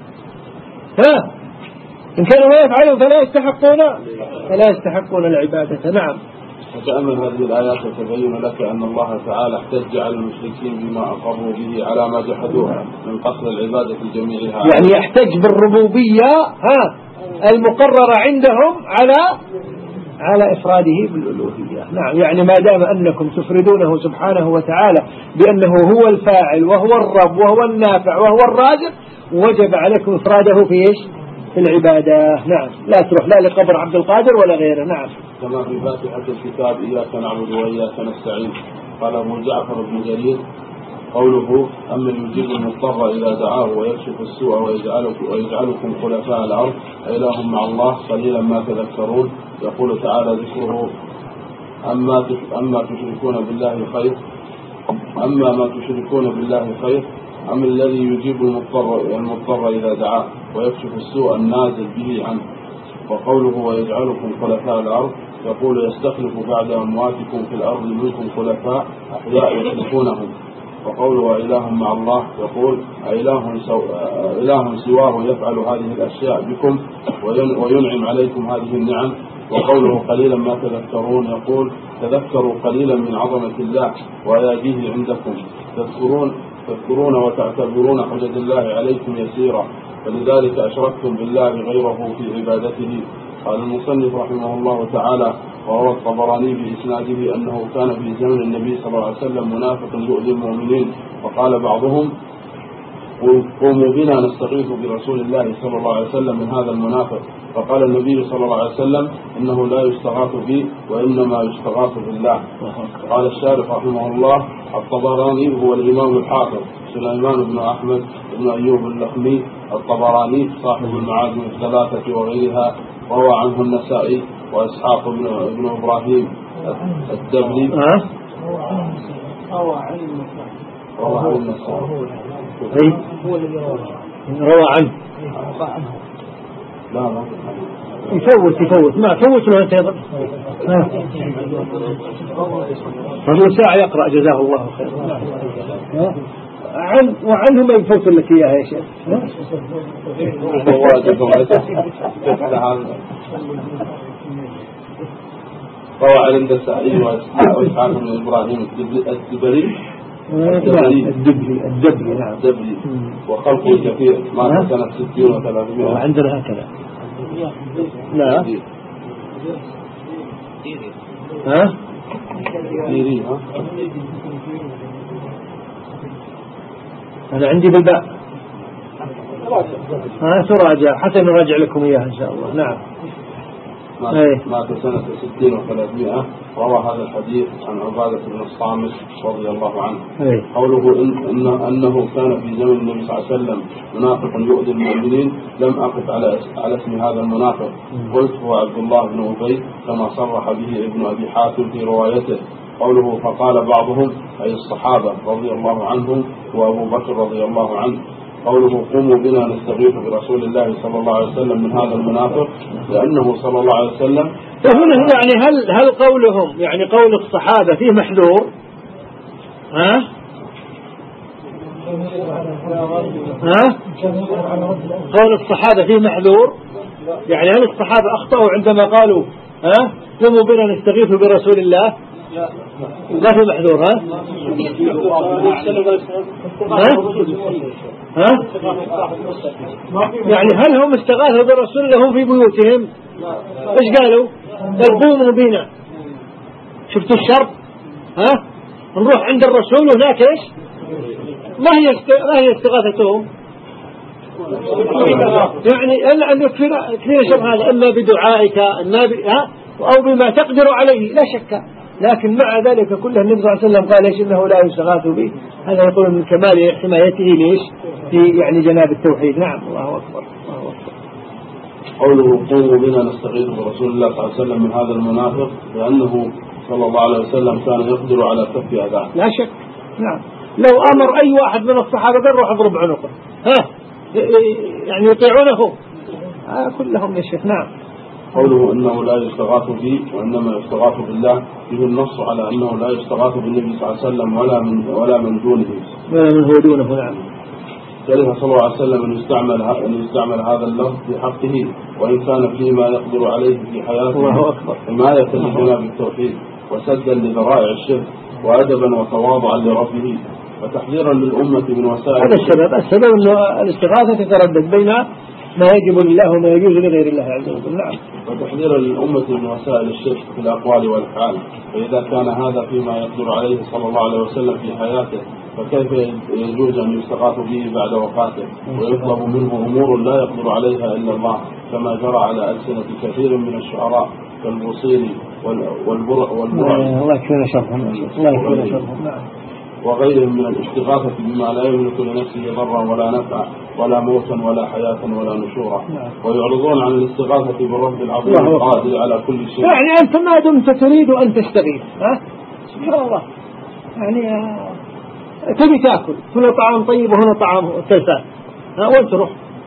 S2: ها إن كانوا لا يفعلون فلا يستحقون فلا يستحقون العبادة. نعم.
S1: وتأمل هذه الآيات وتبين لك أن الله تعالى احتج على المشركين بما أقروا به على ما جحدوها من قصر العبادة جميعها،
S2: يعني يحتج بالربوبية ها المقررة عندهم على على إفراده بالألوهية. نعم. يعني ما دام أنكم تفردونه سبحانه وتعالى بأنه هو الفاعل وهو الرب وهو النافع وهو الرازق، وجب عليكم إفراده في إيش في العبادة. نعم. لا تروح لا لقبر عبد القادر ولا غيره. نعم.
S1: كما في فاتحة الكتاب إياك نعبد وإياك نستعين. قال أبو جعفر بن جرير قوله أما يجيب المضطر إذا دعاه ويكشف السوء ويجعلكم, ويجعلكم خلفاء الأرض أإله مع الله قليلا ما تذكرون. يقول تعالى ذكره أما أما تشركون بالله خير أما ما تشركون بالله خير أم الذي يجيب المضطر المضطر إذا دعاه ويكشف السوء النازل به عنه. وقوله ويجعلكم خلفاء الأرض يقول يستخلف بعد أمواتكم في الأرض منكم خلفاء أحياء يخلفونهم. وقوله وإله مع الله يقول إله, سو... إله سواه يفعل هذه الأشياء بكم وينعم عليكم هذه النعم. وقوله قليلا ما تذكرون يقول تذكروا قليلا من عظمة الله وآياته عندكم تذكرون تذكرون وتعتبرون حجة الله عليكم يسيرا فلذلك أشركتم بالله غيره في عبادته. قال المصنف رحمه الله تعالى وروى الطبراني بإسناده أنه كان في زمن النبي صلى الله عليه وسلم منافق يؤذي المؤمنين، وقال بعضهم قوموا بنا نستغيث برسول الله صلى الله عليه وسلم من هذا المنافق. فقال النبي صلى الله عليه وسلم إنه لا يستغاث به وإنما يستغاث بالله. قال الشارح رحمه الله الطبراني هو الإمام الحافظ سليمان بن أحمد بن أيوب اللخمي الطبراني صاحب المعاجم الثلاثة وغيرها، روى عنه النسائي وإسحاق بن, بن إبراهيم الدبلي روى عن النسائي
S2: روى عنه
S1: لا لا
S2: يفوت يفوت ما فوت له أنت أيضا رجل ساعة يقرأ جزاه الله خيرا. عن وعنه ما يفوت لك إياها يا شيخ.
S1: روى عن النسائي وإسحاق بن إبراهيم الدبري
S2: الدبلي الدبلي نعم
S1: الدبلي وخلقه كثير مات سنة ستين وثلاثمائة
S2: وعندنا هكذا. لا ها
S1: كثيري ها
S2: أنا عندي بالباء ها سراجع حتى نراجع لكم إياها إن شاء الله. نعم
S1: مات سنة ستين وثلاثمائة. روى هذا الحديث عن عبادة بن الصامت رضي الله عنه.
S2: أي.
S1: قوله إن, إن أنه كان في زمن النبي صلى الله عليه وسلم منافق يؤذي المؤمنين لم أقف على على اسم هذا المنافق، قلت هو عبد الله بن أبي كما صرح به ابن أبي حاتم في روايته. قوله فقال بعضهم أي الصحابة رضي الله عنهم وأبو بكر رضي الله عنه. قوله قوموا بنا نستغيث برسول الله صلى الله عليه وسلم من هذا المنافق لأنه صلى الله عليه وسلم.
S2: فهنا يعني هل هل قولهم يعني قول الصحابة فيه محذور؟ ها؟ ها؟ قول الصحابة فيه محذور؟ يعني هل الصحابة أخطأوا عندما قالوا ها؟ قوموا بنا نستغيث برسول الله؟ لا في محذور. ها؟ ها؟ ها؟ يعني هل هم استغاثوا برسول الله في بيوتهم؟ ايش قالوا؟ قوموا بنا. شفتوا الشرط؟ ها؟ نروح عند الرسول هناك ايش؟ ما هي ما هي استغاثتهم؟ يعني أن أن يكفينا شر هذا إما بدعائك إما ب... ها أو بما تقدر عليه لا شك. لكن مع ذلك كله النبي صلى الله عليه وسلم قال إيش إنه لا يستغاث به. هذا يقول من كمال حمايته ليش في يعني جناب التوحيد. نعم الله أكبر الله أكبر.
S1: قوله قوموا بنا نستغيث برسول الله صلى الله عليه وسلم من هذا المنافق لأنه صلى الله عليه وسلم كان يقدر على كف أذاه
S2: لا شك. نعم لو أمر أي واحد من الصحابة بروح اضرب عنقه ها يعني يطيعونه آه كلهم يا شيخ. نعم.
S1: قوله انه لا يستغاث به وانما يستغاث بالله فيه النص على انه لا يستغاث بالنبي صلى الله عليه وسلم ولا من ولا من دونه
S2: ولا من هو دونه. نعم.
S1: كره صلى الله عليه وسلم ان يستعمل ان يستعمل هذا اللفظ في حقه وان كان فيما يقدر عليه في حياته حماية لجناب التوحيد وسدا لذرائع الشرك وادبا وتواضعا لربه وتحذيرا للامه من وسائل.
S2: هذا السبب السبب انه الاستغاثه تتردد بين ما يجب لله وما يجوز لغير الله عز وجل. نعم.
S1: وتحذيرا للأمة من وسائل الشرك في الأقوال والأفعال. فإذا كان هذا فيما يقدر عليه صلى الله عليه وسلم في حياته فكيف يجوز أن يستغاث به بعد وفاته ويطلب منه أمور لا يقدر عليها إلا الله كما جرى على ألسنة كثير من الشعراء كالبصيري والبرع والبرع
S2: الله يكفينا شرهم الله يكفينا شرهم. نعم.
S1: وغيرهم من الاستغاثة بما لا يملك لنفسه ضرا ولا نفعا ولا موتا ولا حياة ولا نشورا. نعم. ويعرضون عن الاستغاثة بالرب العظيم القادر على كل شيء.
S2: يعني أنت ما دمت تريد أن تستغيث ها سبحان الله يعني آه. تبي تأكل هنا طعام طيب وهنا طعام تلفان ها وين تروح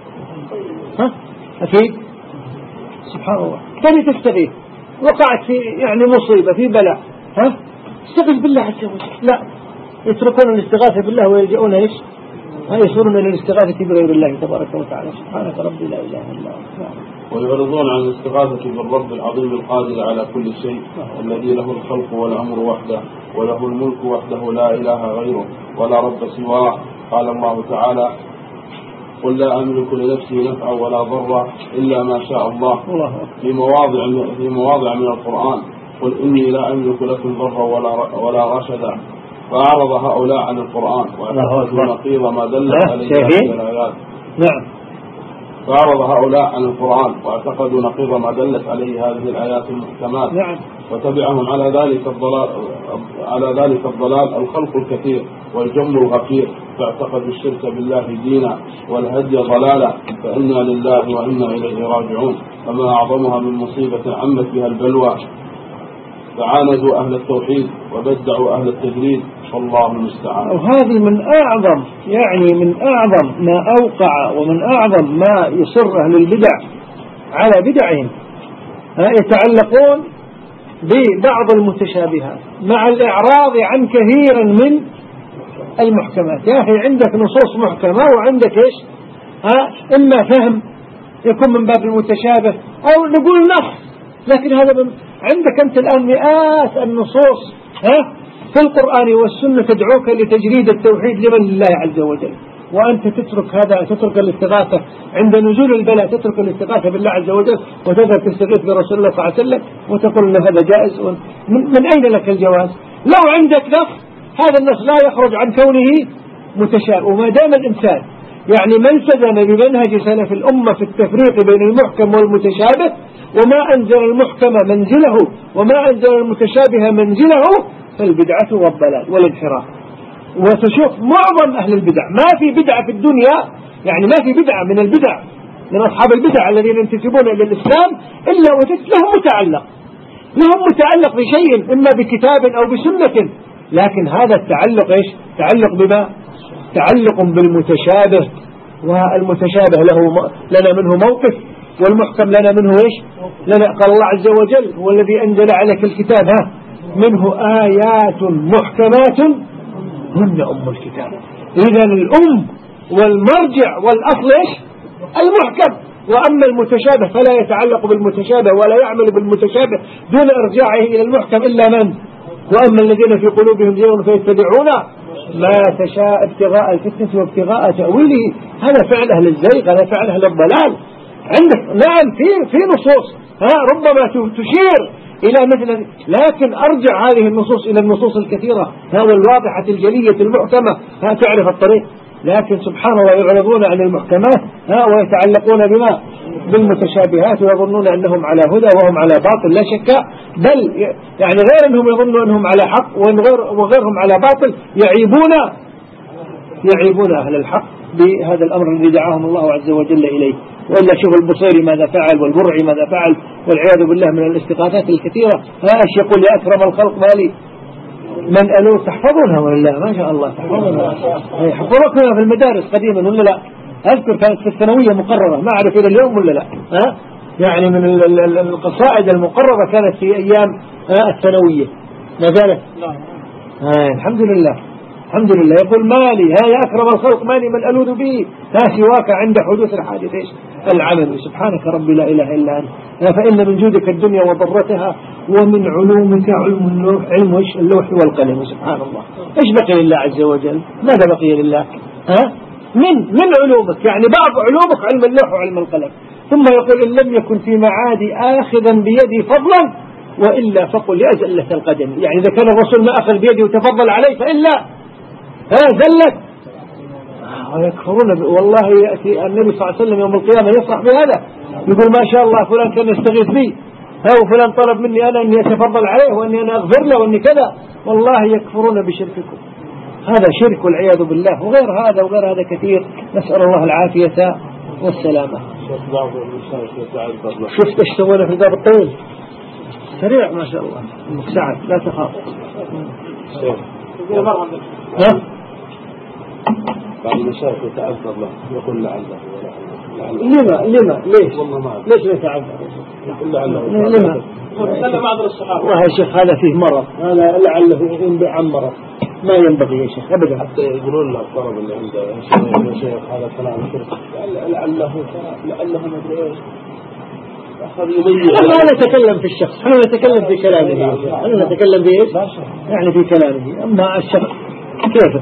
S2: ها أكيد سبحان الله. تبي تستغيث وقعت في يعني مصيبة في بلاء ها استغيث بالله عز وجل. لا يتركون الاستغاثة بالله ويلجؤون ايش يصيرون الى الاستغاثة بغير الله تبارك وتعالى. سبحانك ربي لا اله الا انت.
S1: ويعرضون عن الاستغاثة بالرب العظيم القادر على كل شيء الذي له الخلق والامر وحده وله الملك وحده لا اله غيره ولا رب سواه. قال الله تعالى قل لا أملك لنفسي نفعا ولا ضرا إلا ما شاء الله في مواضع في مواضع من القرآن. قل إني لا أملك لكم ضرا ولا ولا رشدا. فأعرض هؤلاء عن القرآن واعتقدوا نقيض ما دلت عليه هذه الآيات.
S2: نعم.
S1: فأعرض هؤلاء عن القرآن واعتقدوا نقيض ما دلت عليه هذه الآيات المحكمات.
S2: نعم.
S1: وتبعهم على ذلك الضلال على ذلك الضلال الخلق الكثير والجم الغفير فاعتقدوا الشرك بالله دينا والهدي ضلالا فإنا لله وإنا إليه راجعون. فما أعظمها من مصيبة عمت بها البلوى فعاندوا أهل التوحيد وبدعوا أهل التجريد والله المستعان.
S2: وهذه من أعظم يعني من أعظم ما أوقع ومن أعظم ما يصر أهل البدع على بدعهم يتعلقون ببعض المتشابهات مع الإعراض عن كثير من المحكمات. يا أخي عندك نصوص محكمة وعندك إيش ها إما فهم يكون من باب المتشابه أو نقول نص لكن هذا من عندك أنت الآن مئات النصوص ها في القرآن والسنة تدعوك لتجريد التوحيد لمن الله عز وجل وأنت تترك هذا تترك الاستغاثة عند نزول البلاء تترك الاستغاثة بالله عز وجل وتذهب تستغيث برسول الله صلى الله عليه وسلم وتقول أن هذا جائز. من, من أين لك الجواز؟ لو عندك نص هذا النص لا يخرج عن كونه متشابه. وما دام الإنسان يعني من التزم بمنهج سلف الأمة في التفريق بين المحكم والمتشابه وما أنزل المحكم منزله وما أنزل المتشابه منزله فالبدعة والضلال والانحراف. وتشوف معظم أهل البدع ما في بدعة في الدنيا يعني ما في بدعة من البدع من أصحاب البدع الذين ينتسبون إلى الإسلام إلا وجدت لهم متعلق لهم متعلق بشيء إما بكتاب أو بسنة لكن هذا التعلق إيش تعلق بما تعلق بالمتشابه والمتشابه له لنا منه موقف والمحكم لنا منه إيش لنا قال الله عز وجل هو الذي أنزل عليك الكتاب ها منه آيات محكمات هن أم الكتاب. إذن الأم والمرجع والأصل إيش المحكم وأما المتشابه فلا يتعلق بالمتشابه ولا يعمل بالمتشابه دون إرجاعه إلى المحكم إلا من وأما الذين في قلوبهم زيغ فيتبعون ما تشاء ابتغاء الفتنة وابتغاء تأويله. هذا فعل أهل الزيغ هذا فعل أهل الضلال. عندك نعم في في نصوص ها ربما تشير إلى مثل لكن أرجع هذه النصوص إلى النصوص الكثيرة ها والواضحة الجلية المحكمة ها تعرف الطريق لكن سبحان الله يعرضون عن المحكمات ها ويتعلقون بما بالمتشابهات ويظنون أنهم على هدى وهم على باطل لا شك، بل يعني غير أنهم يظنون أنهم على حق وغيرهم على باطل يعيبون يعيبون أهل الحق بهذا الأمر الذي دعاهم الله عز وجل إليه. وإلا شوف البصيري ماذا فعل والبرعي ماذا فعل والعياذ بالله من الاستغاثات الكثيرة. ها ايش يقول يا أكرم الخلق مالي من ألو تحفظونها ولا ما شاء الله تحفظونها حفظوكنا في المدارس قديما ولا لا؟ أذكر كانت في الثانوية مقررة ما أعرف إلى اليوم ولا لا. ها يعني من القصائد المقررة كانت في أيام الثانوية ما زالت. الحمد لله الحمد لله. يقول مالي ها يا أكرم الخلق مالي من ألوذ به ها سواك عند حدوث الحادث العمل. سبحانك ربي لا إله إلا أنت. فإن من جودك الدنيا وضرتها ومن علومك علم اللوح علم اللوح والقلم. سبحان الله. إيش بقي لله عز وجل؟ ماذا بقي لله؟ ها من من علومك يعني بعض علومك علم اللوح وعلم القلم. ثم يقول إن لم يكن في معادي آخذا بيدي فضلا وإلا فقل يا زلة القدم. يعني إذا كان الرسول ما أخذ بيدي وتفضل عليه فإلا ها زلت. ويكفرون والله يأتي النبي صلى الله عليه وسلم يوم القيامة يصرح بهذا يقول ما شاء الله فلان كان يستغيث بي ها وفلان طلب مني أنا أني أتفضل عليه وأني أنا أغفر له وأني كذا. والله يكفرون بشرككم. هذا شرك والعياذ بالله. وغير هذا وغير هذا كثير. نسأل الله العافية والسلامة. شفت ايش سوينا في الباب الطويل سريع ما شاء الله سعد لا تخاف. ها
S1: بعض المشايخ يتعذر له يقول لعله
S2: لما لما ليش ليش يتعذر
S1: يقول لعله
S2: لما والله يا شيخ هذا فيه مرض هذا لعله يكون عن مرض ما ينبغي يا شيخ ابدا.
S1: حتى يقولون له الطلب اللي عنده يا شيخ هذا كلام لعله لعله ما ادري ايش.
S2: لا نتكلم في الشخص احنا نتكلم في كلامه احنا نتكلم في ايش يعني في كلامه. اما الشخص كيفك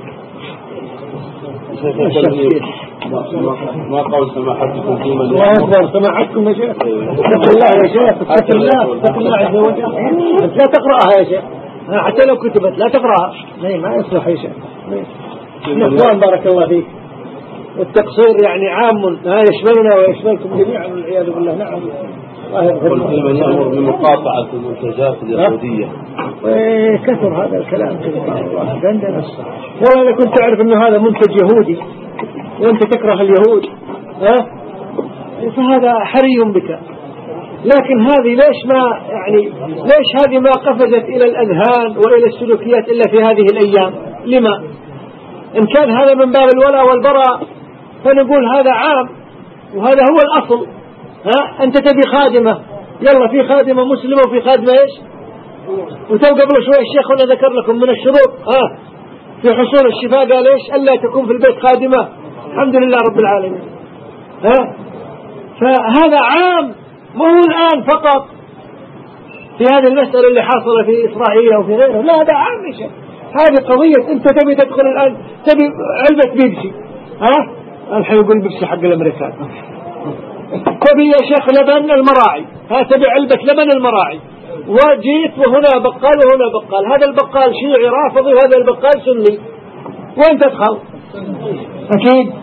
S1: ما قول سماحتكم في من
S2: الله أكبر سماحتكم يا شيخ اتق الله يا شيخ اتق الله اتق الله عز وجل. لا تقرأها يا شيخ حتى لو كتبت لا تقرأها ما يصلح يا شيخ. نحن بارك الله فيك. والتقصير يعني عام يشملنا ويشملكم جميعا والعياذ بالله. نعم
S1: قلت من يأمر بمقاطعة المنتجات اليهودية
S2: كثر هذا الكلام عندنا. والله أنا كنت أعرف أنه هذا منتج يهودي وأنت تكره اليهود ها فهذا حري بك. لكن هذه ليش ما يعني ليش هذه ما قفزت إلى الأذهان وإلى السلوكيات إلا في هذه الأيام؟ لما إن كان هذا من باب الولاء والبراء فنقول هذا عام وهذا هو الأصل. ها أنت تبي خادمة يلا في خادمة مسلمة وفي خادمة إيش وتو قبل شوي الشيخ هنا ذكر لكم من الشروط ها في حصول الشفاء قال إيش ألا تكون في البيت خادمة. الحمد لله رب العالمين. ها فهذا عام مو الآن فقط في هذه المسألة اللي حاصلة في إسرائيل أو في غيره. لا هذا عام يا شيخ. هذه قضية أنت تبي تدخل الآن تبي علبة بيبسي ها الحين يقول بيبسي حق الأمريكان تبي يا شيخ لبن المراعي ها تبي علبة لبن المراعي وجيت وهنا بقال وهنا بقال هذا البقال شيعي رافضي وهذا البقال سني وين تدخل؟ أكيد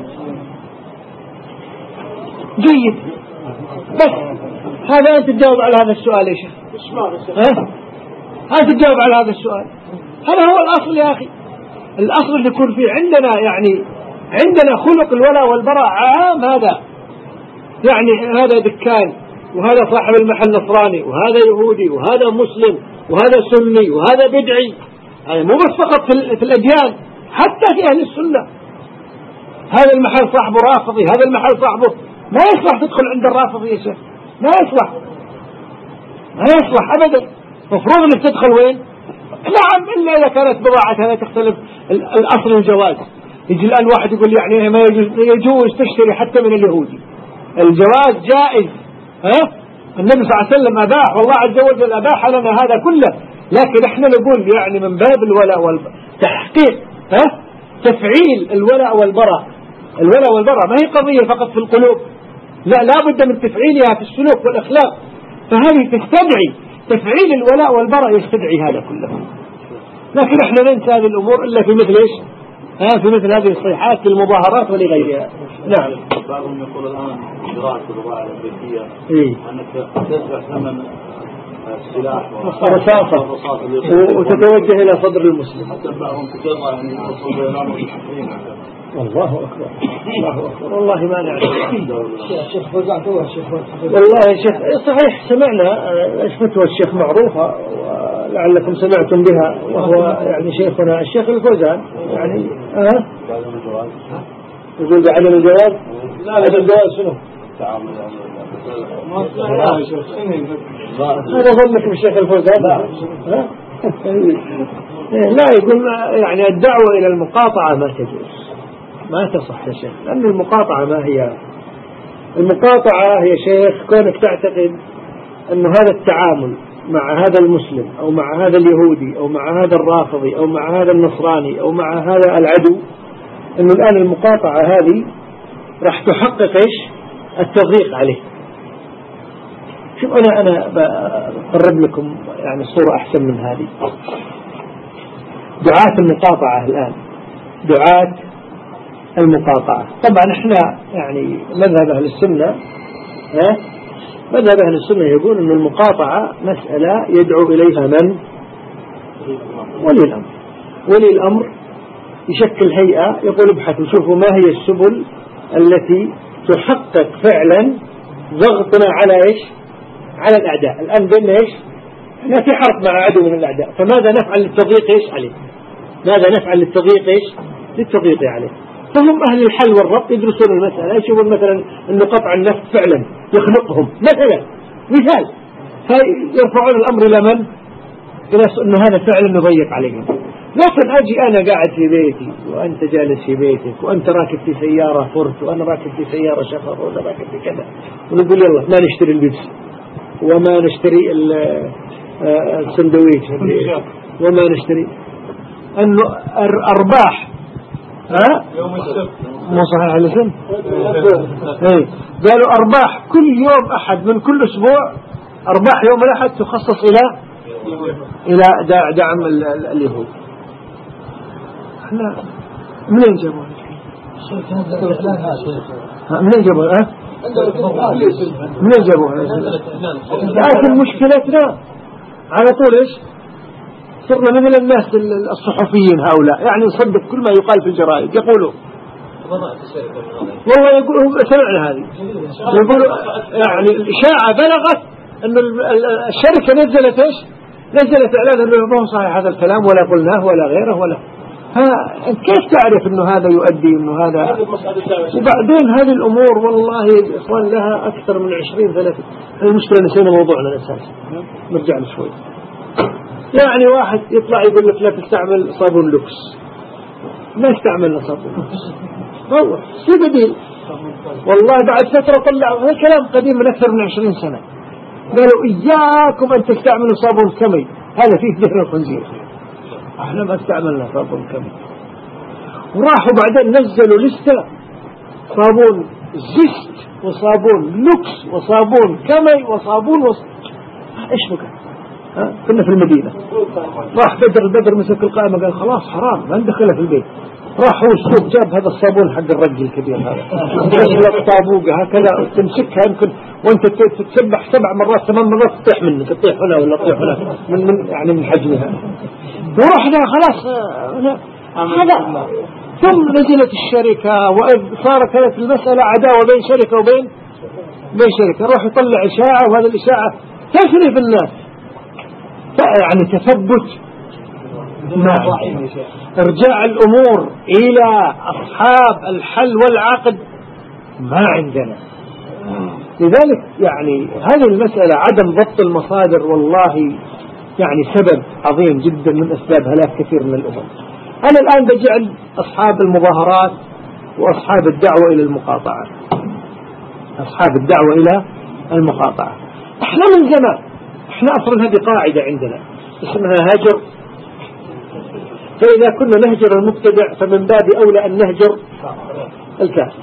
S2: جيد. بس هذا أنت تجاوب على هذا السؤال يا شيخ. ها أنت تجاوب على هذا السؤال. هذا هو الأصل يا أخي. الأصل اللي يكون فيه عندنا يعني عندنا خلق الولاء والبراء عام. هذا يعني هذا دكان وهذا صاحب المحل نصراني وهذا يهودي وهذا مسلم وهذا سني وهذا بدعي. هذا مو بس فقط في الأديان حتى في أهل السنة. هذا المحل صاحبه رافضي هذا المحل صاحبه ما يصلح تدخل عند الرافضي يا شيخ. ما يصلح ما يصلح أبدا. مفروض أنك تدخل وين؟ نعم إلا إذا كانت بضاعتها تختلف الأصل الجواز. يجي الآن واحد يقول يعني ما يجوز تشتري حتى من اليهودي. الجواز جائز. ها النبي صلى الله عليه وسلم أباح والله عز وجل أباح لنا هذا كله. لكن احنا نقول يعني من باب الولاء والبراء تحقيق ها تفعيل الولاء والبراء. الولاء والبراء ما هي قضية فقط في القلوب لا لا بد من تفعيلها في السلوك والأخلاق. فهذه تستدعي تفعيل الولاء والبراء يستدعي هذا كله. لكن احنا ننسى هذه الأمور إلا في مثل إيش ها في مثل هذه الصيحات للمظاهرات ولغيرها. نعم.
S3: بعضهم يقول الآن دراسة البضائع الأمريكية
S2: إيه؟
S3: أنك تدفع ثمن السلاح
S2: رصاصة وتتوجه إلى صدر المسلم.
S3: حتى بعضهم تجرى يعني يوصل بينهم المسلمين.
S2: الله أكبر الله أكبر والله ما نعرف.
S3: شيخ فوزان هو الشيخ
S2: والله يا شيخ صحيح سمعنا ايش فتوى الشيخ معروفة ولعلكم سمعتم بها وهو يعني شيخنا الشيخ الفوزان يعني ها يقول بعدم الجواز. لا عدم الجواز شنو؟ هذا ظنك بالشيخ الفوزان. ها لا يقول يعني الدعوة إلى المقاطعة ما تجوز ما تصح يا شيخ لأن المقاطعة ما هي المقاطعة هي شيخ كونك تعتقد أن هذا التعامل مع هذا المسلم أو مع هذا اليهودي أو مع هذا الرافضي أو مع هذا النصراني أو مع هذا العدو أنه الآن المقاطعة هذه راح تحقق إيش التضييق عليه. شوف أنا أنا بقرب لكم يعني صورة أحسن من هذه. دعاة المقاطعة الآن دعاة المقاطعة طبعا احنا يعني مذهب أهل السنة ها مذهب أهل السنة يقول أن المقاطعة مسألة يدعو إليها من ولي الأمر. ولي الأمر يشكل هيئة يقول ابحثوا شوفوا ما هي السبل التي تحقق فعلا ضغطنا على إيش على الأعداء. الآن بيننا إيش احنا في حرب مع عدو من الأعداء فماذا نفعل للتضييق إيش عليه ماذا نفعل للتضييق إيش للتضييق عليه. فهم أهل الحل والربط يدرسون المسألة يشوفون مثلا أنه قطع النفط فعلا يخنقهم مثلا مثال فيرفعون الأمر إلى من إلى أنه هذا فعلا يضيق عليهم. لكن أجي أنا قاعد في بيتي وأنت جالس في بيتك وأنت راكب في سيارة فورت وأنا راكب في سيارة شفر وأنا راكب في كذا ونقول يلا ما نشتري البيبسي وما نشتري السندويش وما نشتري أنه أرباح ها
S3: يوم السبت
S2: مو صحيح الاسم ايه قالوا أرباح كل يوم أحد من كل أسبوع أرباح يوم الأحد تخصص إلى إلى دعم اليهود. احنا منين جابوها منين جابوها ها منين جابوها لكن مشكلتنا على طول ايش صرنا مثل الناس الصحفيين هؤلاء يعني نصدق كل ما يقال في الجرائد يقولوا والله يقولوا سمعنا هذه يقولوا يعني الإشاعة بلغت أن الشركة نزلت إيش نزلت إعلان أنه ما هو صحيح هذا الكلام ولا قلناه ولا غيره ولا ها كيف تعرف أنه هذا يؤدي أنه هذا. وبعدين هذه الأمور والله إخوان لها أكثر من عشرين ثلاثين. المشكلة نسينا موضوعنا الأساسي نرجع له شوي. يعني واحد يطلع يقول لك لا تستعمل صابون لوكس ما استعملنا صابون لوكس روح شو بديل. والله بعد فترة طلعوا هذا كلام قديم من أكثر من عشرين سنة قالوا إياكم أن تستعملوا صابون كمي هذا فيه دهن الخنزير. احنا ما استعملنا صابون كمي وراحوا بعدين نزلوا لستة صابون زيست وصابون لوكس وصابون كمي وصابون وص... ايش بقى كنا في المدينة راح بدر البدر مسك القائمة قال خلاص حرام ما ندخلها في البيت. راح هو السوق جاب هذا الصابون حق الرجل الكبير هذا تشلق طابوقة هكذا تمسكها يمكن وانت تسبح سبع مرات ثمان مرات تطيح منك تطيح هنا ولا تطيح هنا من, من يعني من حجمها. ورحنا خلاص هذا ثم نزلت الشركة وإذ صار كانت المسألة عداوة بين شركة وبين بين شركة روح يطلع إشاعة وهذا الإشاعة تسري في الناس يعني تثبت ما ارجاع الأمور إلى أصحاب الحل والعقد ما عندنا. لذلك يعني هذه المسألة عدم ضبط المصادر والله يعني سبب عظيم جدا من أسباب هلاك كثير من الأمم. أنا الآن بجعل أصحاب المظاهرات وأصحاب الدعوة إلى المقاطعة أصحاب الدعوة إلى المقاطعة احنا من زمان احنا أصلا هذه قاعدة عندنا اسمها هجر. فإذا كنا نهجر المبتدع فمن باب أولى أن نهجر الكافر.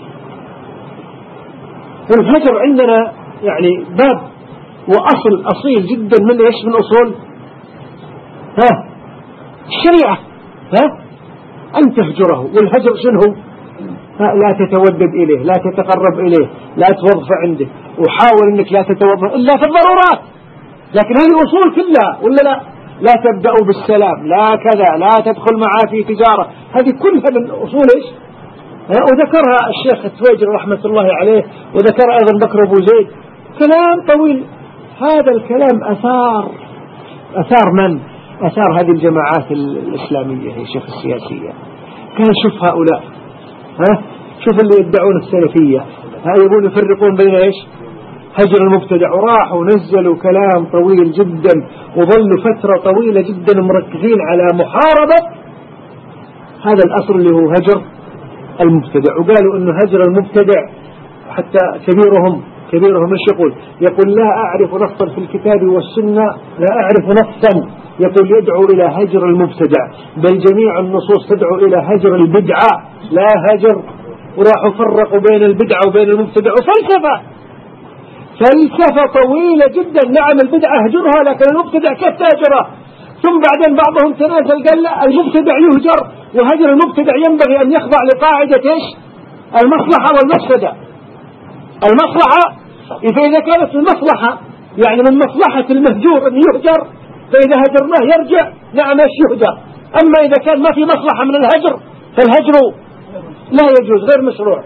S2: والهجر عندنا يعني باب وأصل أصيل جدا من إيش من أصول ها الشريعة. ها أن تهجره. والهجر شنو؟ لا تتودد إليه، لا تتقرب إليه، لا توظف عنده، وحاول أنك لا تتوظف إلا في الضرورات. لكن هذه أصول كلها ولا لا؟ لا تبدأوا بالسلام، لا كذا، لا تدخل معاه في تجارة، هذه كلها من أصول إيش؟ وذكرها الشيخ التويجري رحمة الله عليه، وذكر أيضا بكر أبو زيد، كلام طويل. هذا الكلام أثار أثار من؟ أثار هذه الجماعات الإسلامية يا شيخ السياسية. كان شوف هؤلاء، ها شوف اللي يدعون السلفية، ها يبون يفرقون بين إيش؟ هجر المبتدع، وراحوا ونزلوا كلام طويل جدا، وظلوا فترة طويلة جدا مركزين على محاربة هذا الأصل اللي هو هجر المبتدع. وقالوا أنه هجر المبتدع، حتى كبيرهم كبيرهم ايش يقول؟ يقول لا أعرف نصا في الكتاب والسنة، لا أعرف نصا يقول يدعو إلى هجر المبتدع، بل جميع النصوص تدعو إلى هجر البدعة لا هجر. وراحوا فرقوا بين البدعة وبين المبتدع، وفلسفة فلسفة طويلة جدا. نعم البدعة هجرها، لكن المبتدع كيف تهجره؟ ثم بعدين بعضهم تنازل قال لا المبتدع يهجر، وهجر المبتدع ينبغي أن يخضع لقاعدة ايش؟ المصلحة والمفسدة. المصلحة إذا كانت المصلحة يعني من مصلحة المهجور أن يهجر، فإذا هجرناه يرجع، نعم ايش يهجر. أما إذا كان ما في مصلحة من الهجر فالهجر لا يجوز، غير مشروع.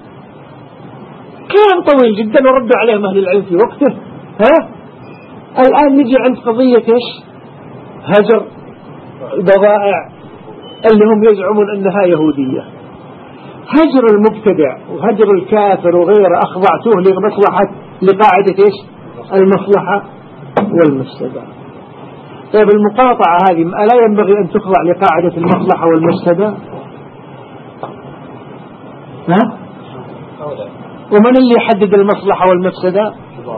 S2: كلام طويل جدا ورد عليه أهل العلم في وقته. ها الآن نجي عند قضية ايش؟ هجر البضائع اللي هم يزعمون أنها يهودية. هجر المبتدع وهجر الكافر وغيره أخضعتوه لمصلحة لقاعدة ايش؟ المصلحة والمفسدة. طيب المقاطعة هذه ألا ينبغي أن تخضع لقاعدة المصلحة والمفسدة؟ ها؟ ومن اللي يحدد المصلحة والمفسدة؟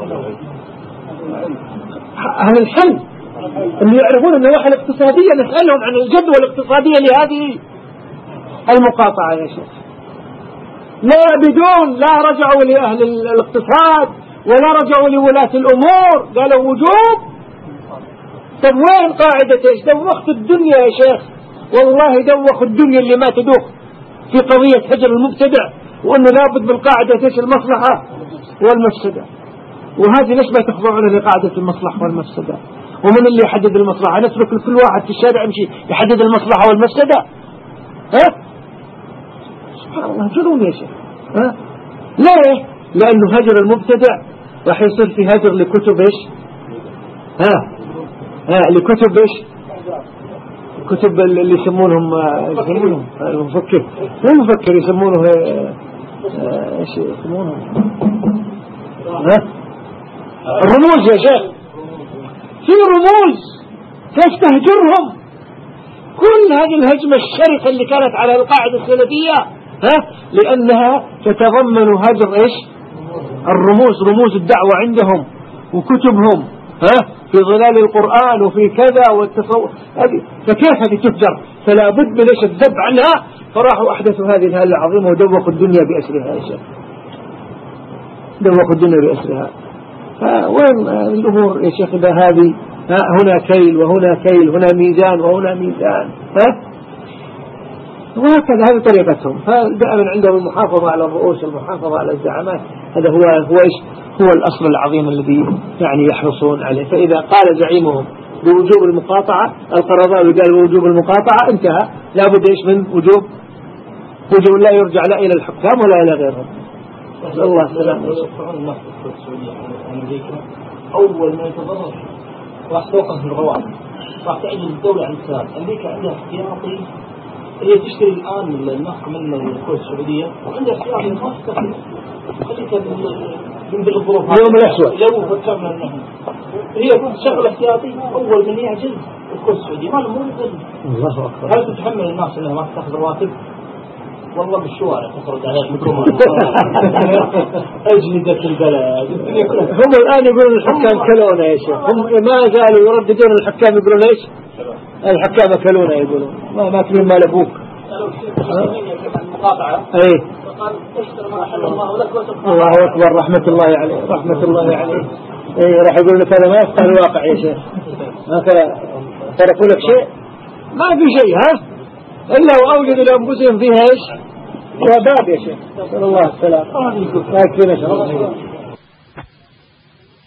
S2: أهل الحل اللي يعرفون النواحي الاقتصادية. نسألهم عن الجدوى الاقتصادية لهذه المقاطعة يا شيخ. لا بدون لا رجعوا لأهل الاقتصاد ولا رجعوا لولاة الأمور، قالوا وجوب. طب وين قاعدة ايش؟ دوخت الدنيا يا شيخ، والله دوخ الدنيا اللي ما تدوخ في قضية هجر المبتدع، وأنه لابد بالقاعدة ايش؟ المصلحة والمفسدة. وهذه ليش ما تخضعون لقاعدة المصلحة والمفسدة؟ ومن اللي يحدد المصلحة؟ نترك لكل واحد في الشارع يمشي يحدد المصلحة والمفسدة؟ ها؟ سبحان الله جنون يا شيخ. ها؟ ليه؟ لأنه هجر المبتدع راح يصير في هجر لكتب ايش؟ ها؟ ها لكتب ايش؟ كتب اللي يسمونهم يسمونهم المفكر، مو المفكر يسمونه ايش يسمونه؟ ها؟ الرموز يا شيخ. في رموز كيف تهجرهم؟ كل هذه الهجمة الشرسة اللي كانت على القاعدة السلفية، ها؟ لأنها تتضمن هجر ايش؟ الرموز، رموز الدعوة عندهم وكتبهم، ها؟ في ظلال القرآن وفي كذا والتصور. فكيف هذه تهجر؟ فلا بد من ايش؟ الذب عنها. فراحوا أحدثوا هذه الهالة العظيمة ودوقوا الدنيا بأسرها يا شيخ، دوقوا الدنيا بأسرها. فوين الأمور يا شيخ؟ إذا هذه هنا كيل وهنا كيل، هنا ميزان وهنا ميزان، ها؟ وهكذا هذه طريقتهم. فدائما عندهم المحافظة على الرؤوس، المحافظة على الزعامات. هذا هو هو إيش؟ هو الأصل العظيم الذي يعني يحرصون عليه. فإذا قال زعيمهم بوجوب المقاطعة، القرضاوي قال بوجوب المقاطعة، انتهى. لا بد إيش من وجوب وجوب لا يرجع لا إلى الحكام ولا إلى غيرهم. نسأل الله السلامة.
S3: أول ما يتضرر راح توقف الرواتب، راح تعجز الدولة عن السلام. أمريكا عندها احتياطي، هي تشتري الآن النفط من الكويت السعودية، وعندها احتياطي ما تستخدم. خليك من بالظروف
S2: يوم الأسود
S3: لو فكرنا أنهم هي تشغل احتياطي، أول من يعجز الكويت السعودية ما له مو مثل. الله أكبر. هل تتحمل الناس أنها ما تأخذ رواتب؟ والله بالشوارع تخرج على الحكومة أجندة البلد الدنيا كلها.
S2: هم الآن يقولون الحكام كلونا يا شيخ، هم ما زالوا يرددون الحكام يقولون إيش؟ الحكام كلونا يقولون ما ما تبين مال أبوك.
S3: المقاطعة.
S2: إيه.
S3: الله
S2: الله أكبر، رحمة الله عليه، رحمة الله عليه. إيه راح يقول لك هذا ما يفقه الواقع يا شيخ. هكذا تركوا لك شيء؟ ما في شيء. ها؟ إلا وأوجدوا لأنفسهم فيها إيش؟ وباب يا شيخ. نسأل الله السلام. لا يكفينا شر.